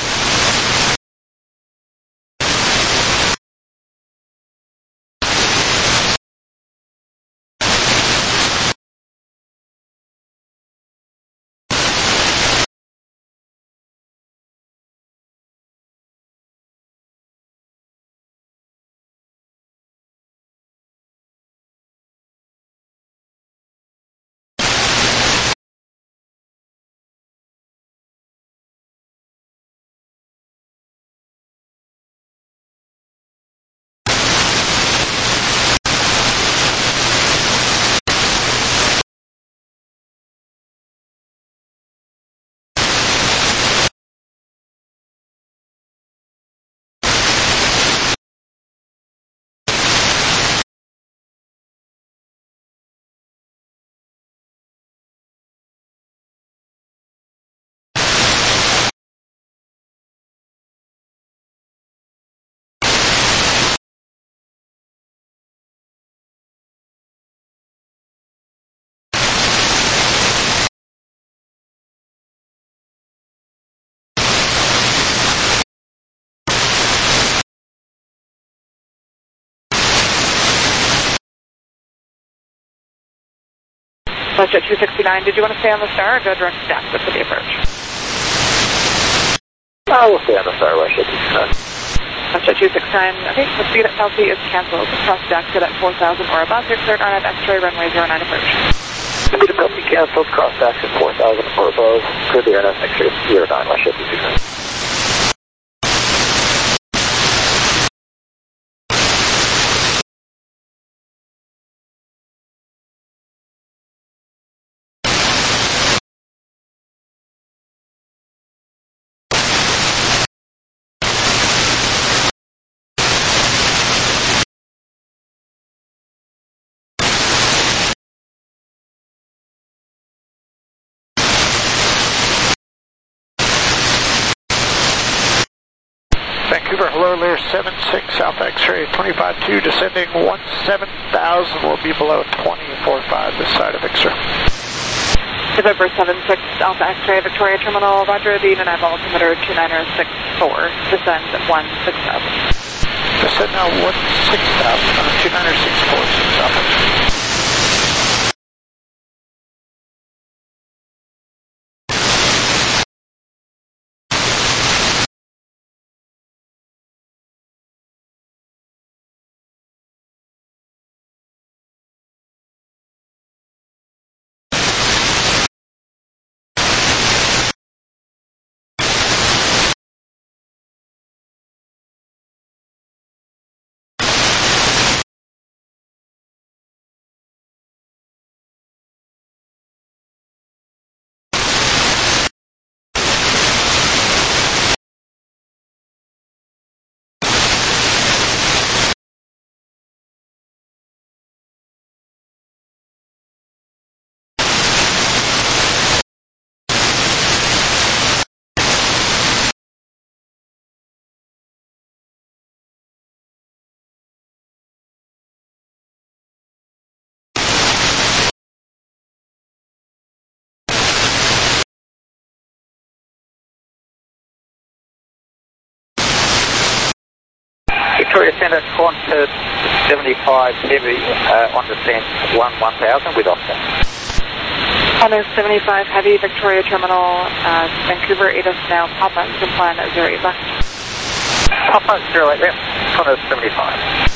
WestJet 269, did you want to stay on the Star or go direct to Dax for the approach? We'll stay on the Star, WestJet 269. WestJet 269, okay, the speed at Chelsea is cancelled. Cross Dax at 4,000 or above. Your cleared RNAV X-ray, runway 09 approach. Speed at Chelsea cancelled, cross Dax at 4,000 or above. Clear the RNAV X-ray 09, WestJet 269. Vancouver, hello, Lear 76, Alpha X-ray 25-2, descending 17,000, will be below 2045 this side of X-ray. November 76, Alpha X-ray, Victoria Terminal, Roger, the Nanav altimeter 2964, descend 16,000. Descend now 16,000 on 2964, Alpha X-ray. Victoria Centre, Qantas 75 Heavy, on descent 1000 with offset. Qantas 75 Heavy, Victoria Terminal, Vancouver, 8 is now Papa, you can plan at 08 left. Papa 08 left, Qantas 75.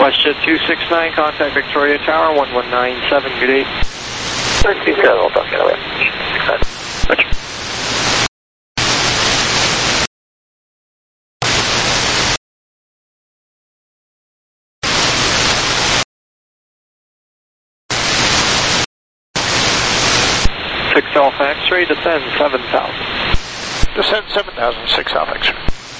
WestJet 269, contact Victoria Tower, 1197, good day. 30, we'll talk to you later. Roger. Six Alpha X-ray, descend 7,000. Descend 7,000, 6 Alpha X-ray.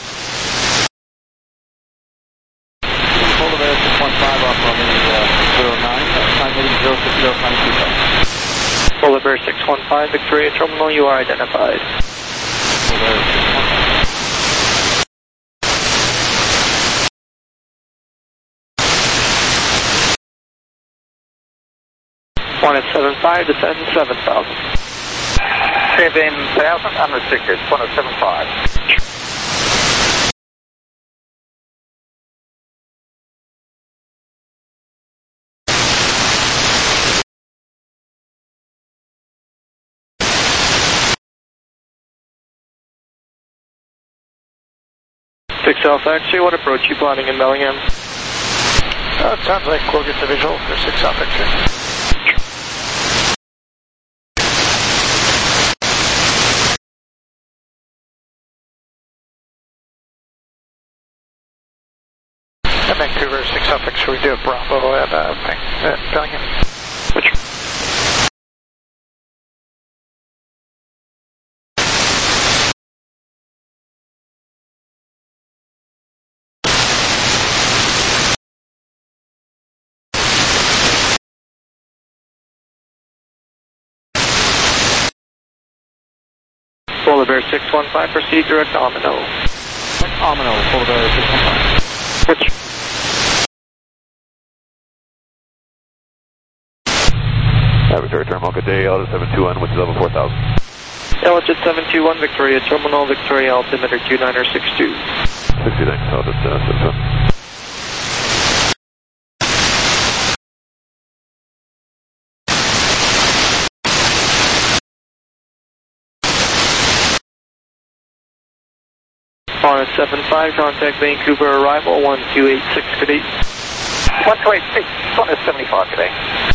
Polar Bear 615 off runway 09, time heading 06092. Polar Bear 615, Victoria Terminal, you are identified. Polar Bear 615. One at 75, descend 7,000. 7,000, unrestricted, 1075. Six Alpha X-ray, what approach you plotting in Bellingham? It sounds like we'll get the visual for 6 Alpha X-ray. At Vancouver, 6 Alpha X-ray, we do have Bravo at Bellingham. Roger. Polar Bear 615, proceed direct Omino. Omino, Polar Bear 615. Roger. Victoria Terminal, good day, Delta 721, which is level 4,000. LHS 721, Victoria Terminal, Victoria altimeter 2962. 69, Delta 721. On 75, contact Vancouver arrival, 1286 today. 1286, 175 today.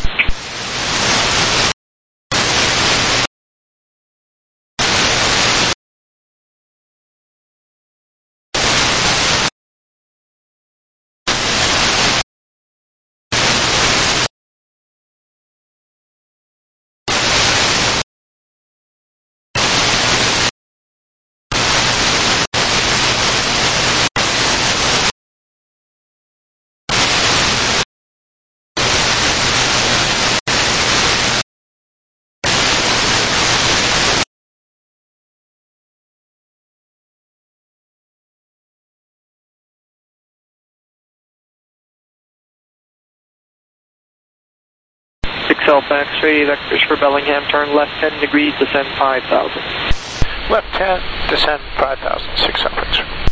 Six Alpha X-ray, vectors for Bellingham, turn left 10 degrees, descend 5,000. Left 10, descend 5,000, 6 Alpha X-ray.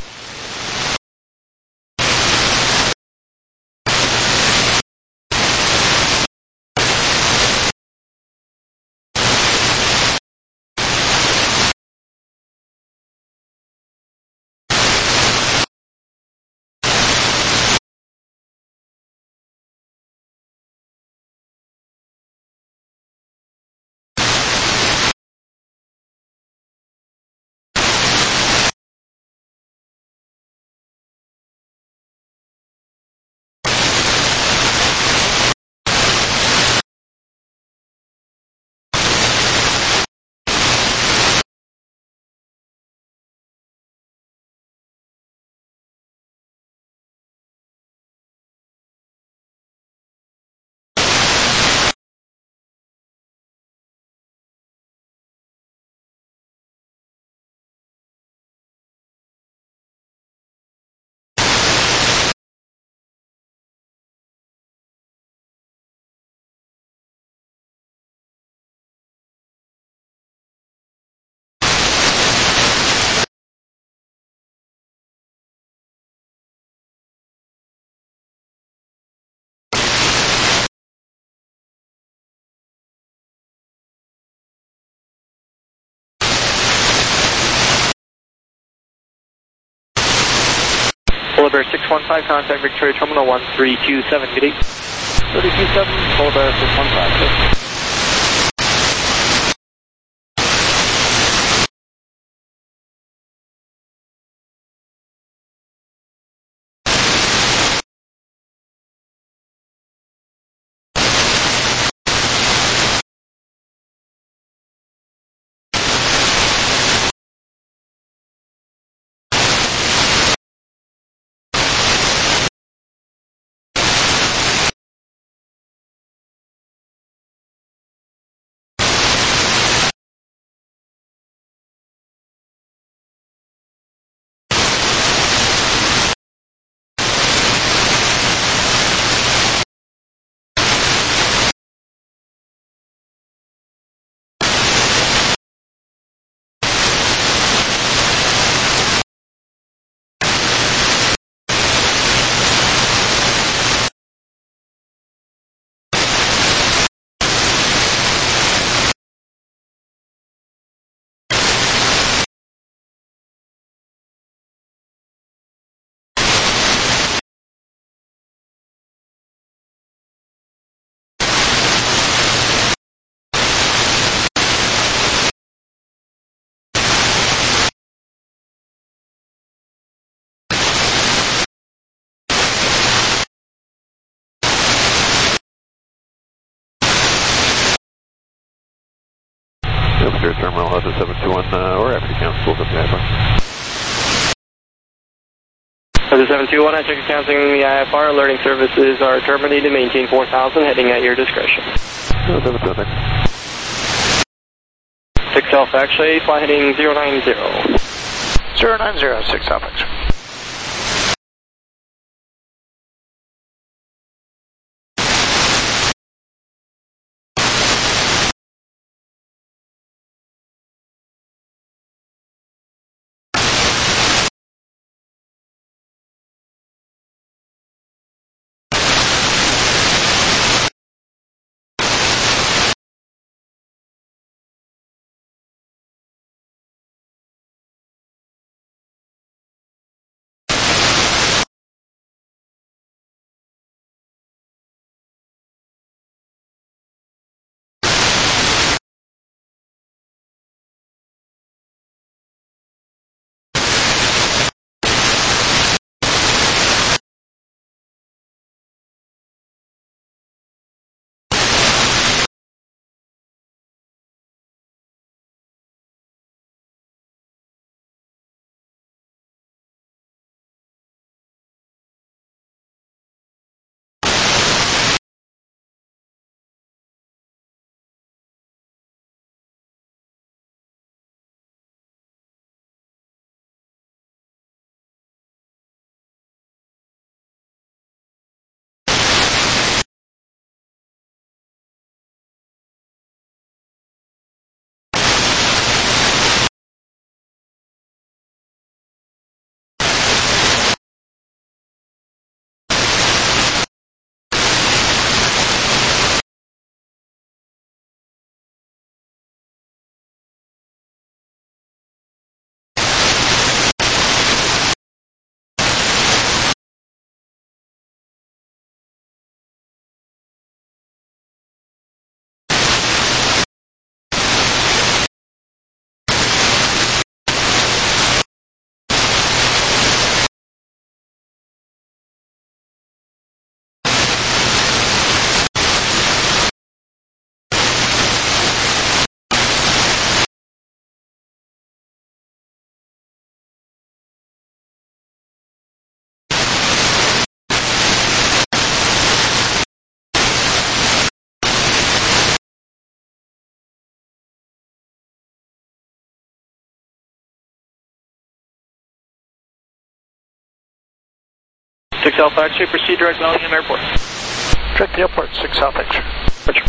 Embraer 615, contact Victoria Terminal 1327, good day. 327, hold 615. Victoria Terminal 11721, or after council at the IFR. 721, I check accounting the IFR. Alerting services are terminated. Maintain 4000, heading at your discretion. 720. 6 Alpha X-ray, fly heading 090. 090, 6 Alpha X-ray. Six Alpha X-ray, proceed direct Bellingham Airport. Direct the airport, 6 Alpha X-ray. Roger.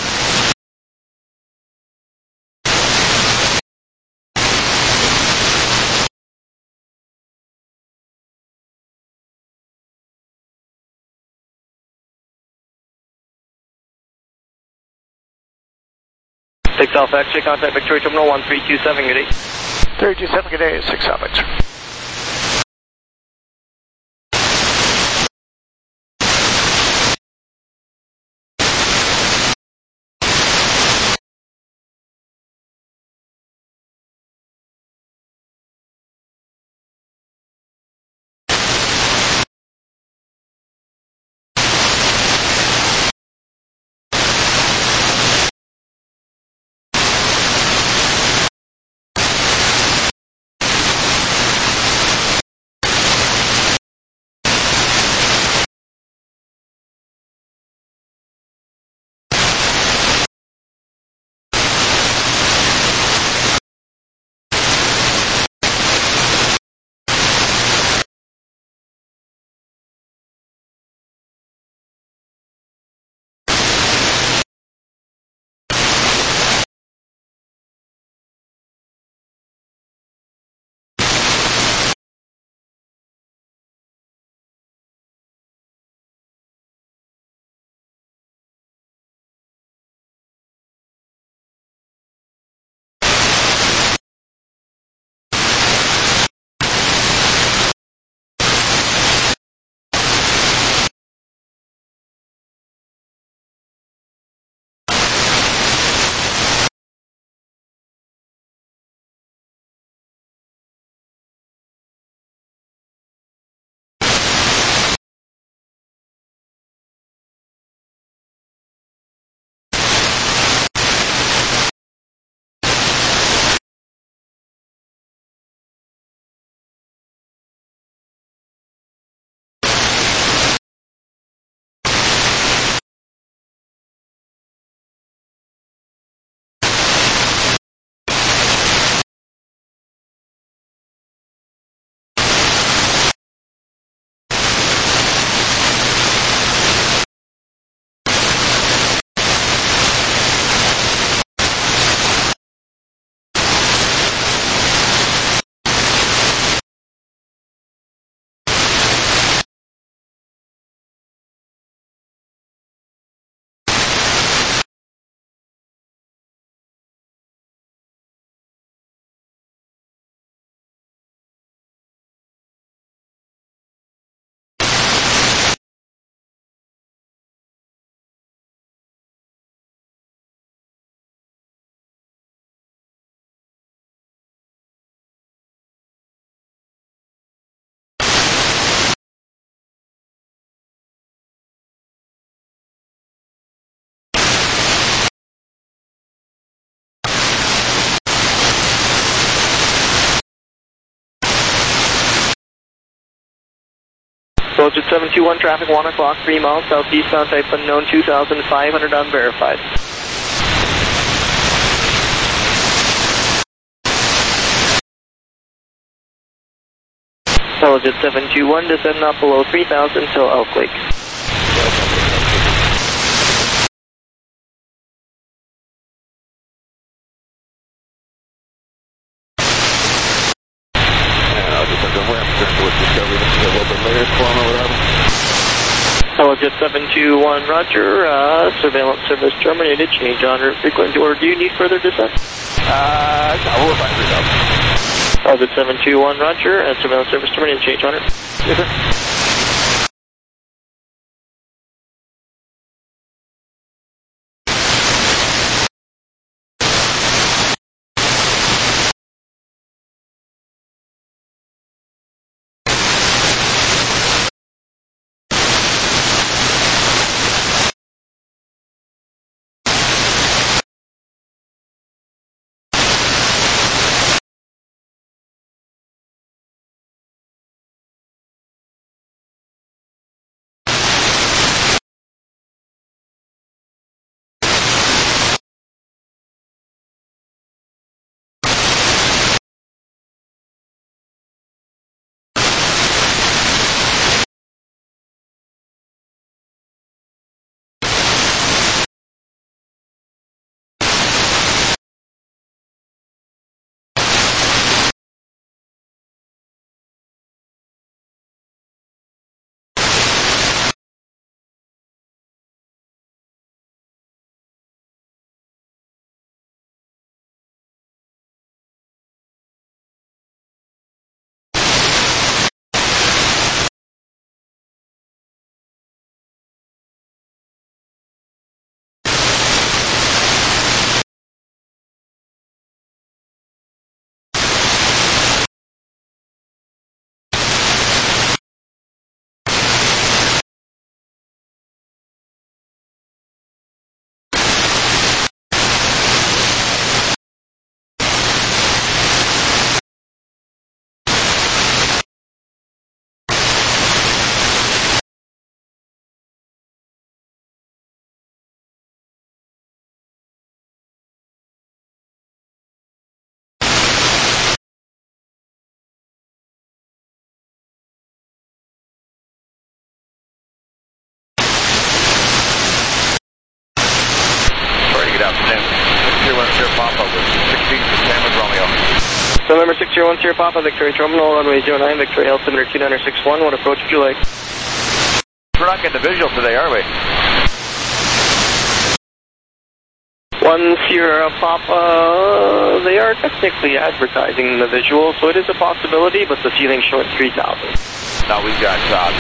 Six Alpha X-ray, contact Victoria Terminal 1327, good day. 327, good day, 6 Alpha X-ray. Soldier 721, traffic 1 o'clock, 3 miles southeastbound, type unknown, 2,500 unverified. Soldier 721, descend not below 3,000 till Elk Lake. Jet 721, roger. Surveillance service terminated. Change en route frequency order. Do you need further descent? No, we're fine for now. Jet 721, roger. Surveillance service terminated. Change en route. Yes, sir. November 601 Sierra Papa, Victoria Terminal, runway 09, Victoria altimeter 2961. What approach would you like? We're not getting the visual today, are we? 1 Sierra Papa, they are technically advertising the visual, so it is a possibility, but the ceiling's showing 3,000. No, we've got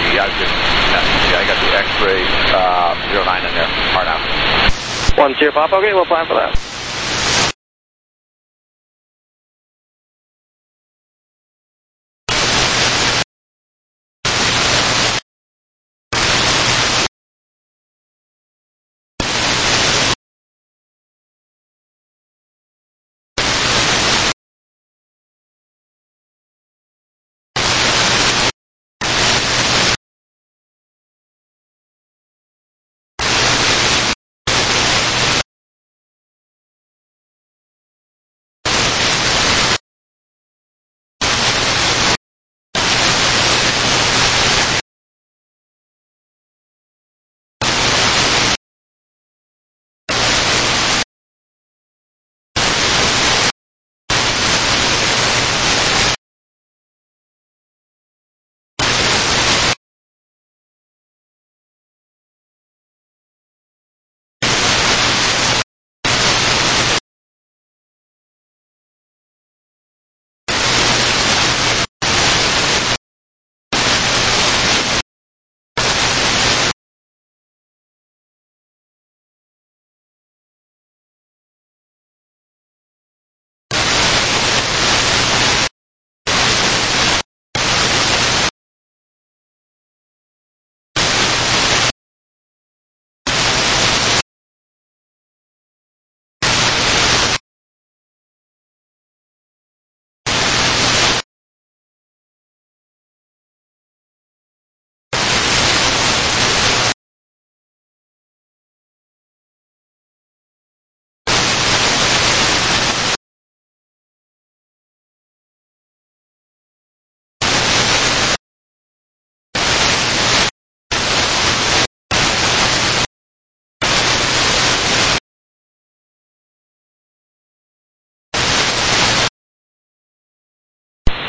I got the X-ray 09 in there, hard out. 1 Sierra Papa, okay, we'll plan for that.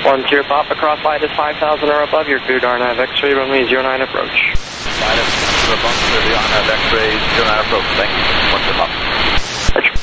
1 Sierra Papa, cross line is 5,000 or above. You're cleared RNAV X-ray, runway 09 approach. Line up to the bump for the RNAV X-ray 09 approach. Thank you. 1 Sierra Papa. Roger.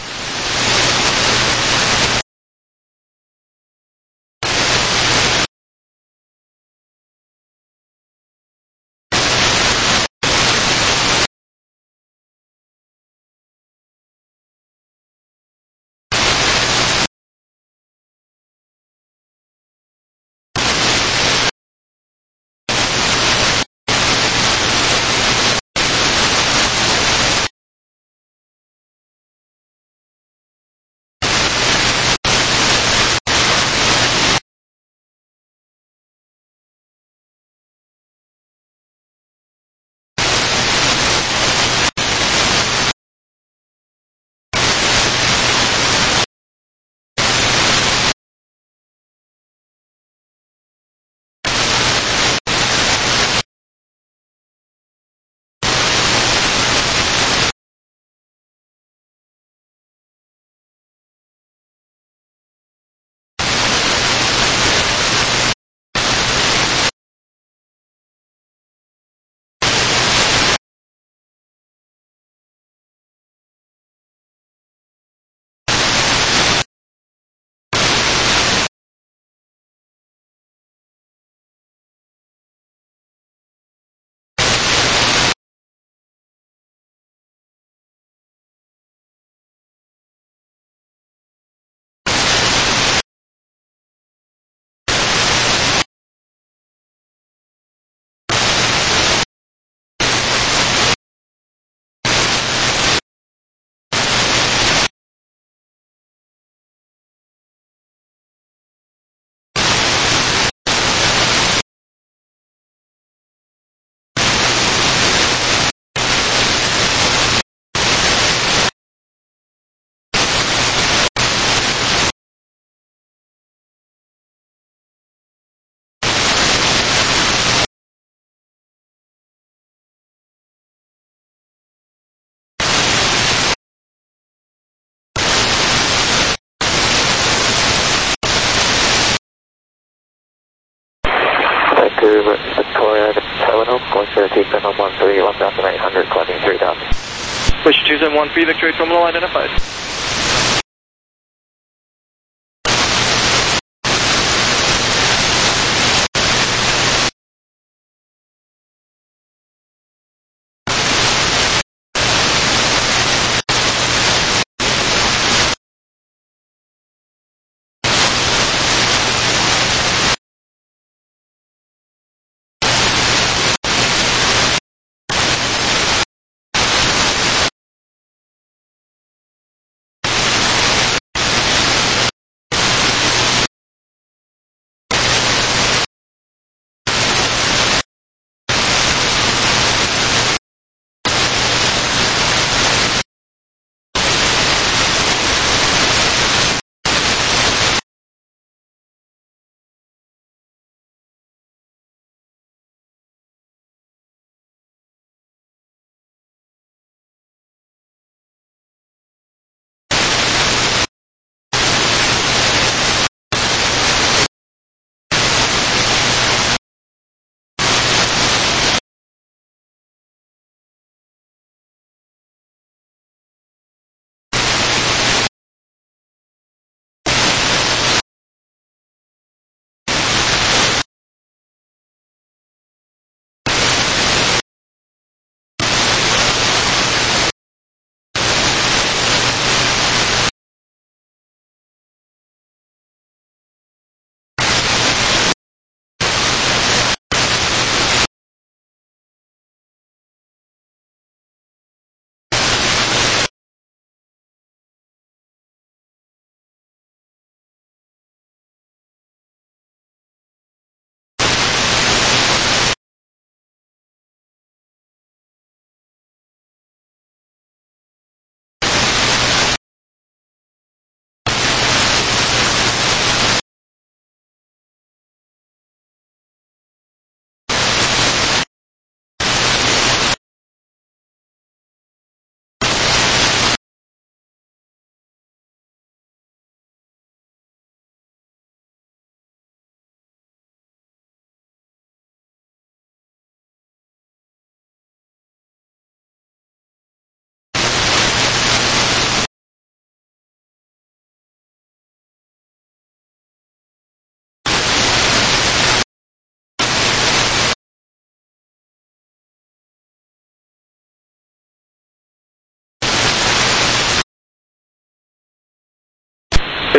Victoria, Terminal, going to the Terminal 13, 1,800, climbing 3,000. Push 2713, Victoria Terminal identified.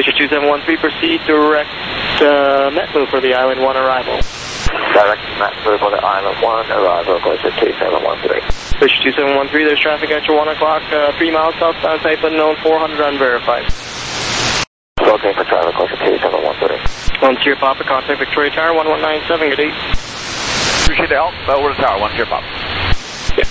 Glacier 2713, proceed direct NetMove for the Island 1 arrival. Direct NetMove for the Island 1 arrival, Glacier 2713. Glacier 2713, there's traffic at your 1 o'clock, 3 miles southbound, type unknown, 400 unverified. Okay for traffic, Glacier 2713. 1 Sierra Papa, contact Victoria Tower, 1197, good day. Appreciate the help. Over to tower, 1 Sierra Pop. Yeah.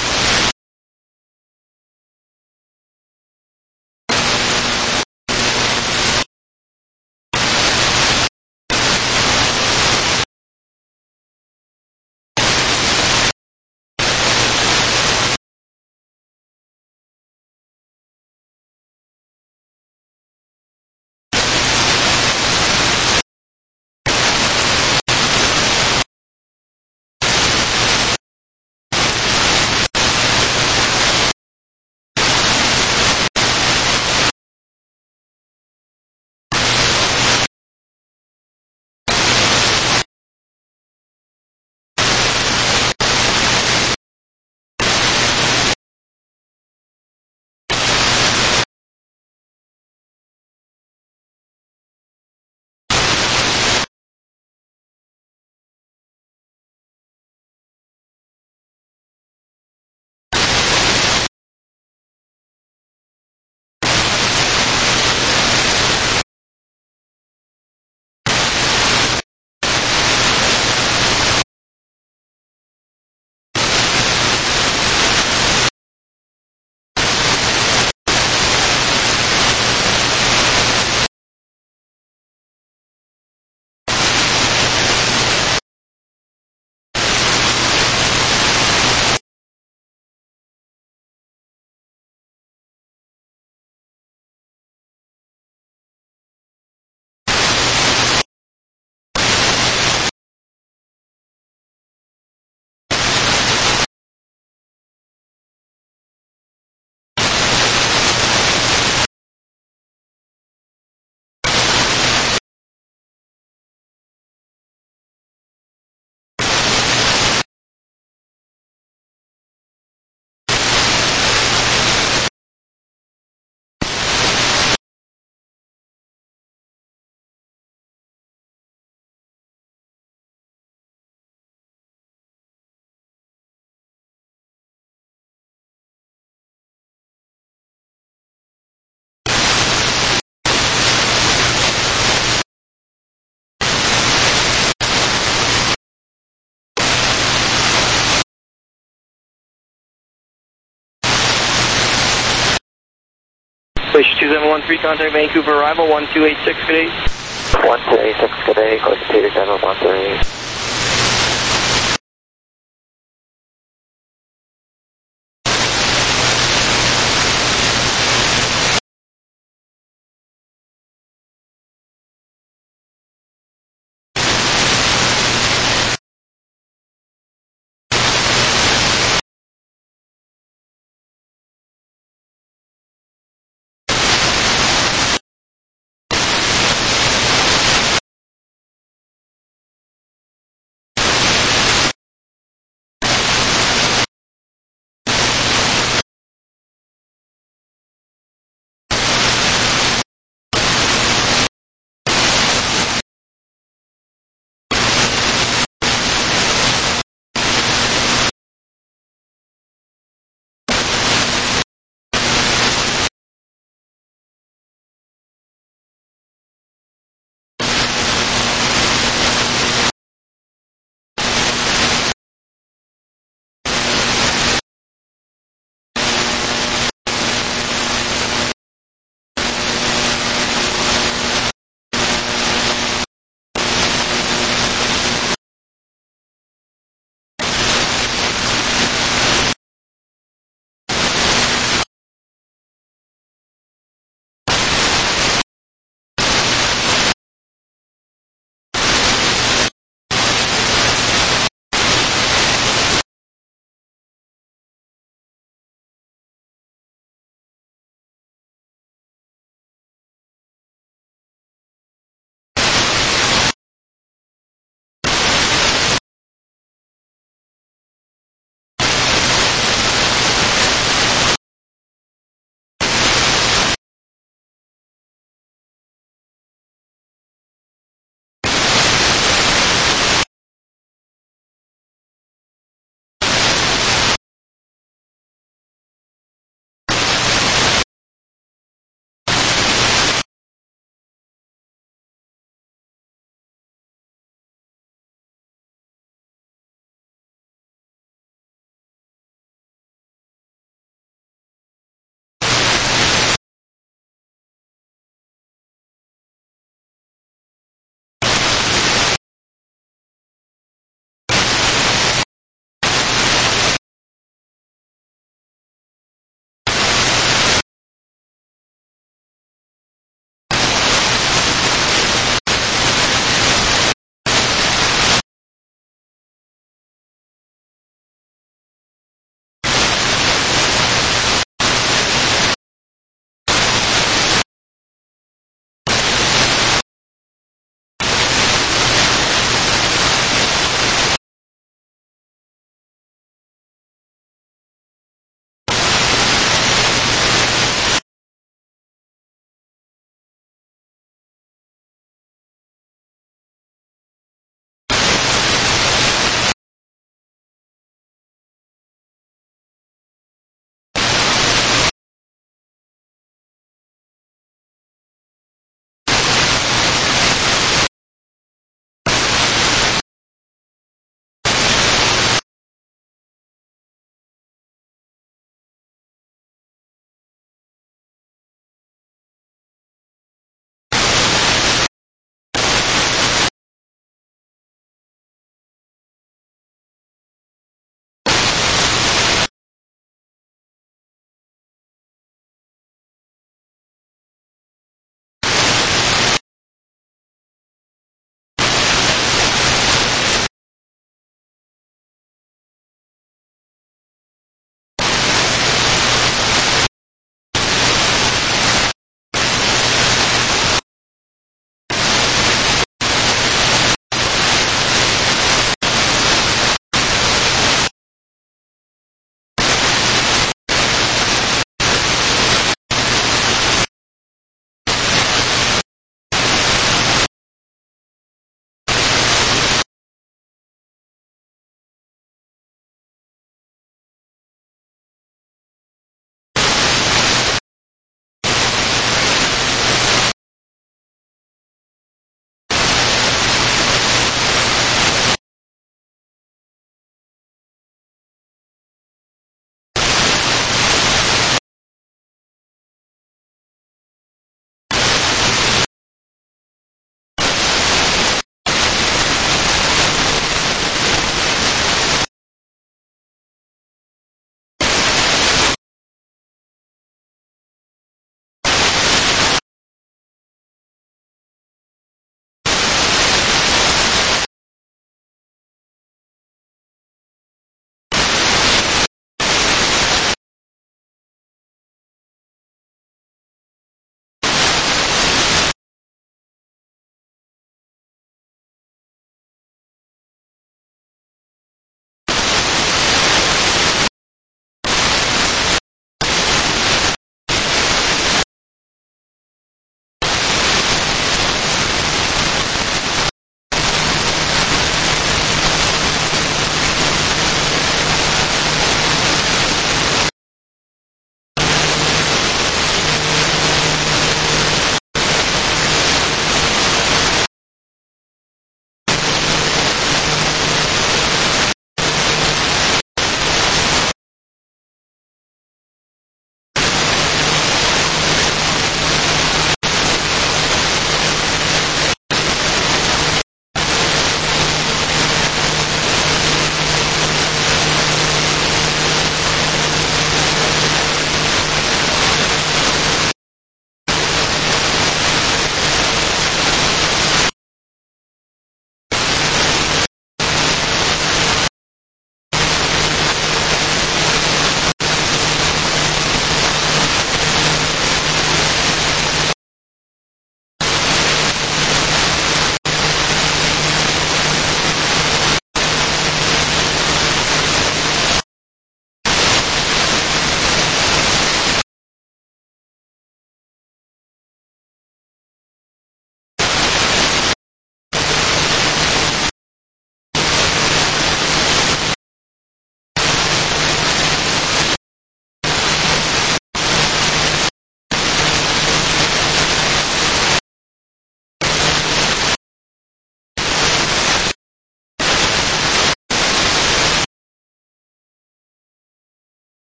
Glacier 2713, contact Vancouver arrival, 1286, good day. 1286, good day, Glacier 2713.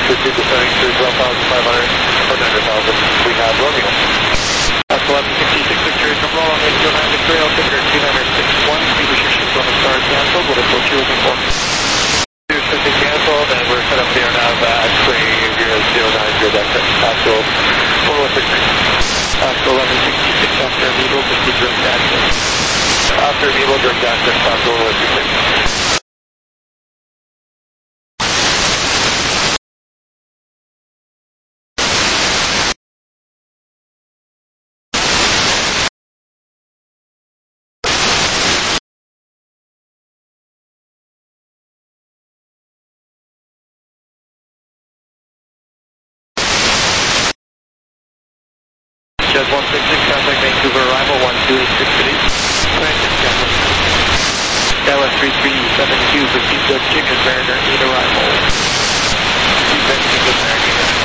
proceed descending to 12,500, 100,000. We have Romeo. That's 1166 Victory Terminal, runway 09 Victory, altimeter 2961, speed restrictions on the star canceled, what approach you looking for? Shifting canceled, and we're set up here now at X-ray 009, good exit, actual 4163. Actual 1166 after Evo, proceed direct access. After Evo, direct access, actual 1166. Jet 166, contact Vancouver arrival, 1286 City. 26 Captain. Dallas 3372, proceed to Chicken Mariner 8 arrival. Proceed to Chicken Mariner 8.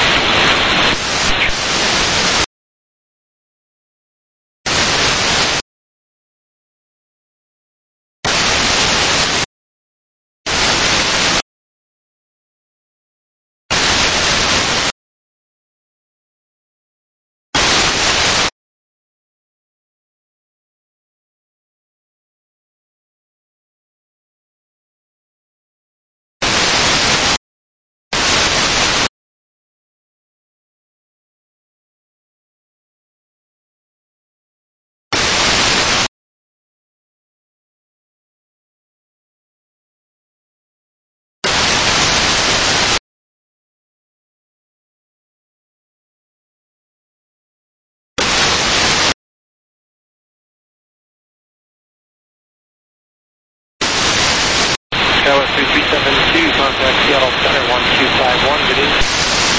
Dallas 3372, contact Seattle Center 1251, good evening.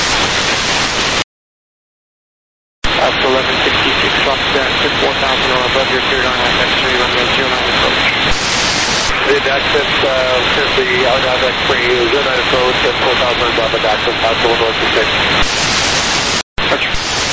After 1166, Fox access 4,000 or above your cleared on X-ray runway 09 approach. Mid access, currently out of X-ray 09 approach at 4,000 above at access, actual 1166. Roger.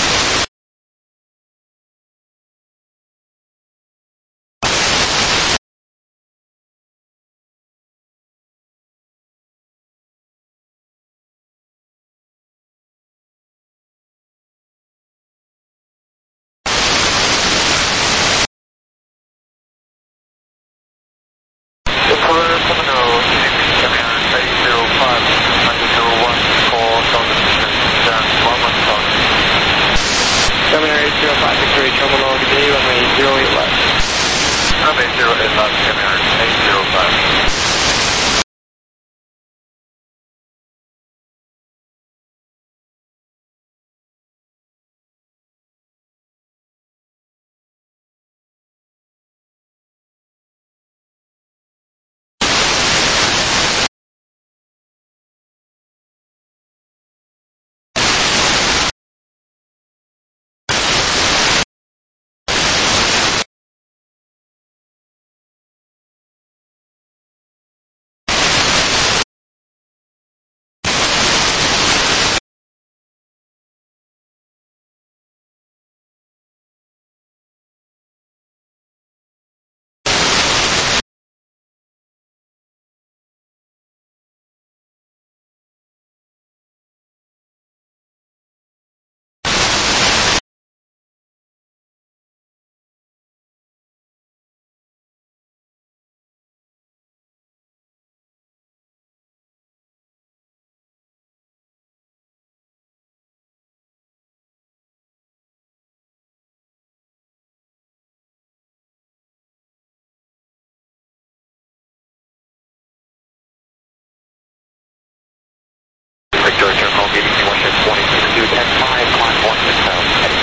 Seminary 805 Victory Terminal, good day, runway 08 left. Runway 08 left, Seminary 805. Victoria Terminal, BBC Washington 22, 10-5, climb 160, heading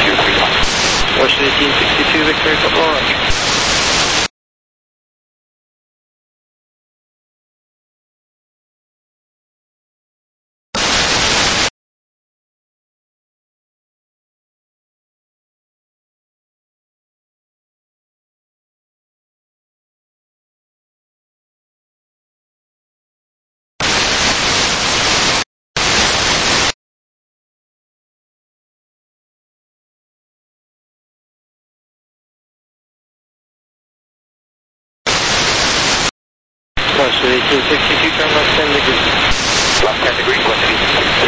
235. Washington 1862, Victoria Terminal, roger. Washington 1862, turn left 10 degrees. Left 10 degrees, 186.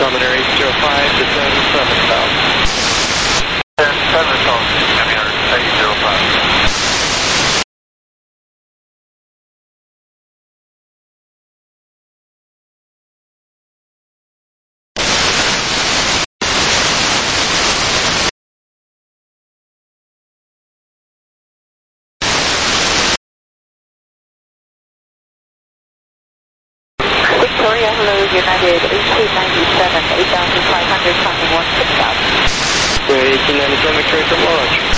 preliminary 05, descend 7,000. 7,000, County 805. Victoria, hello, United 1897, 8,500, climbing 16,000. Good, 1897, Victoria from launch.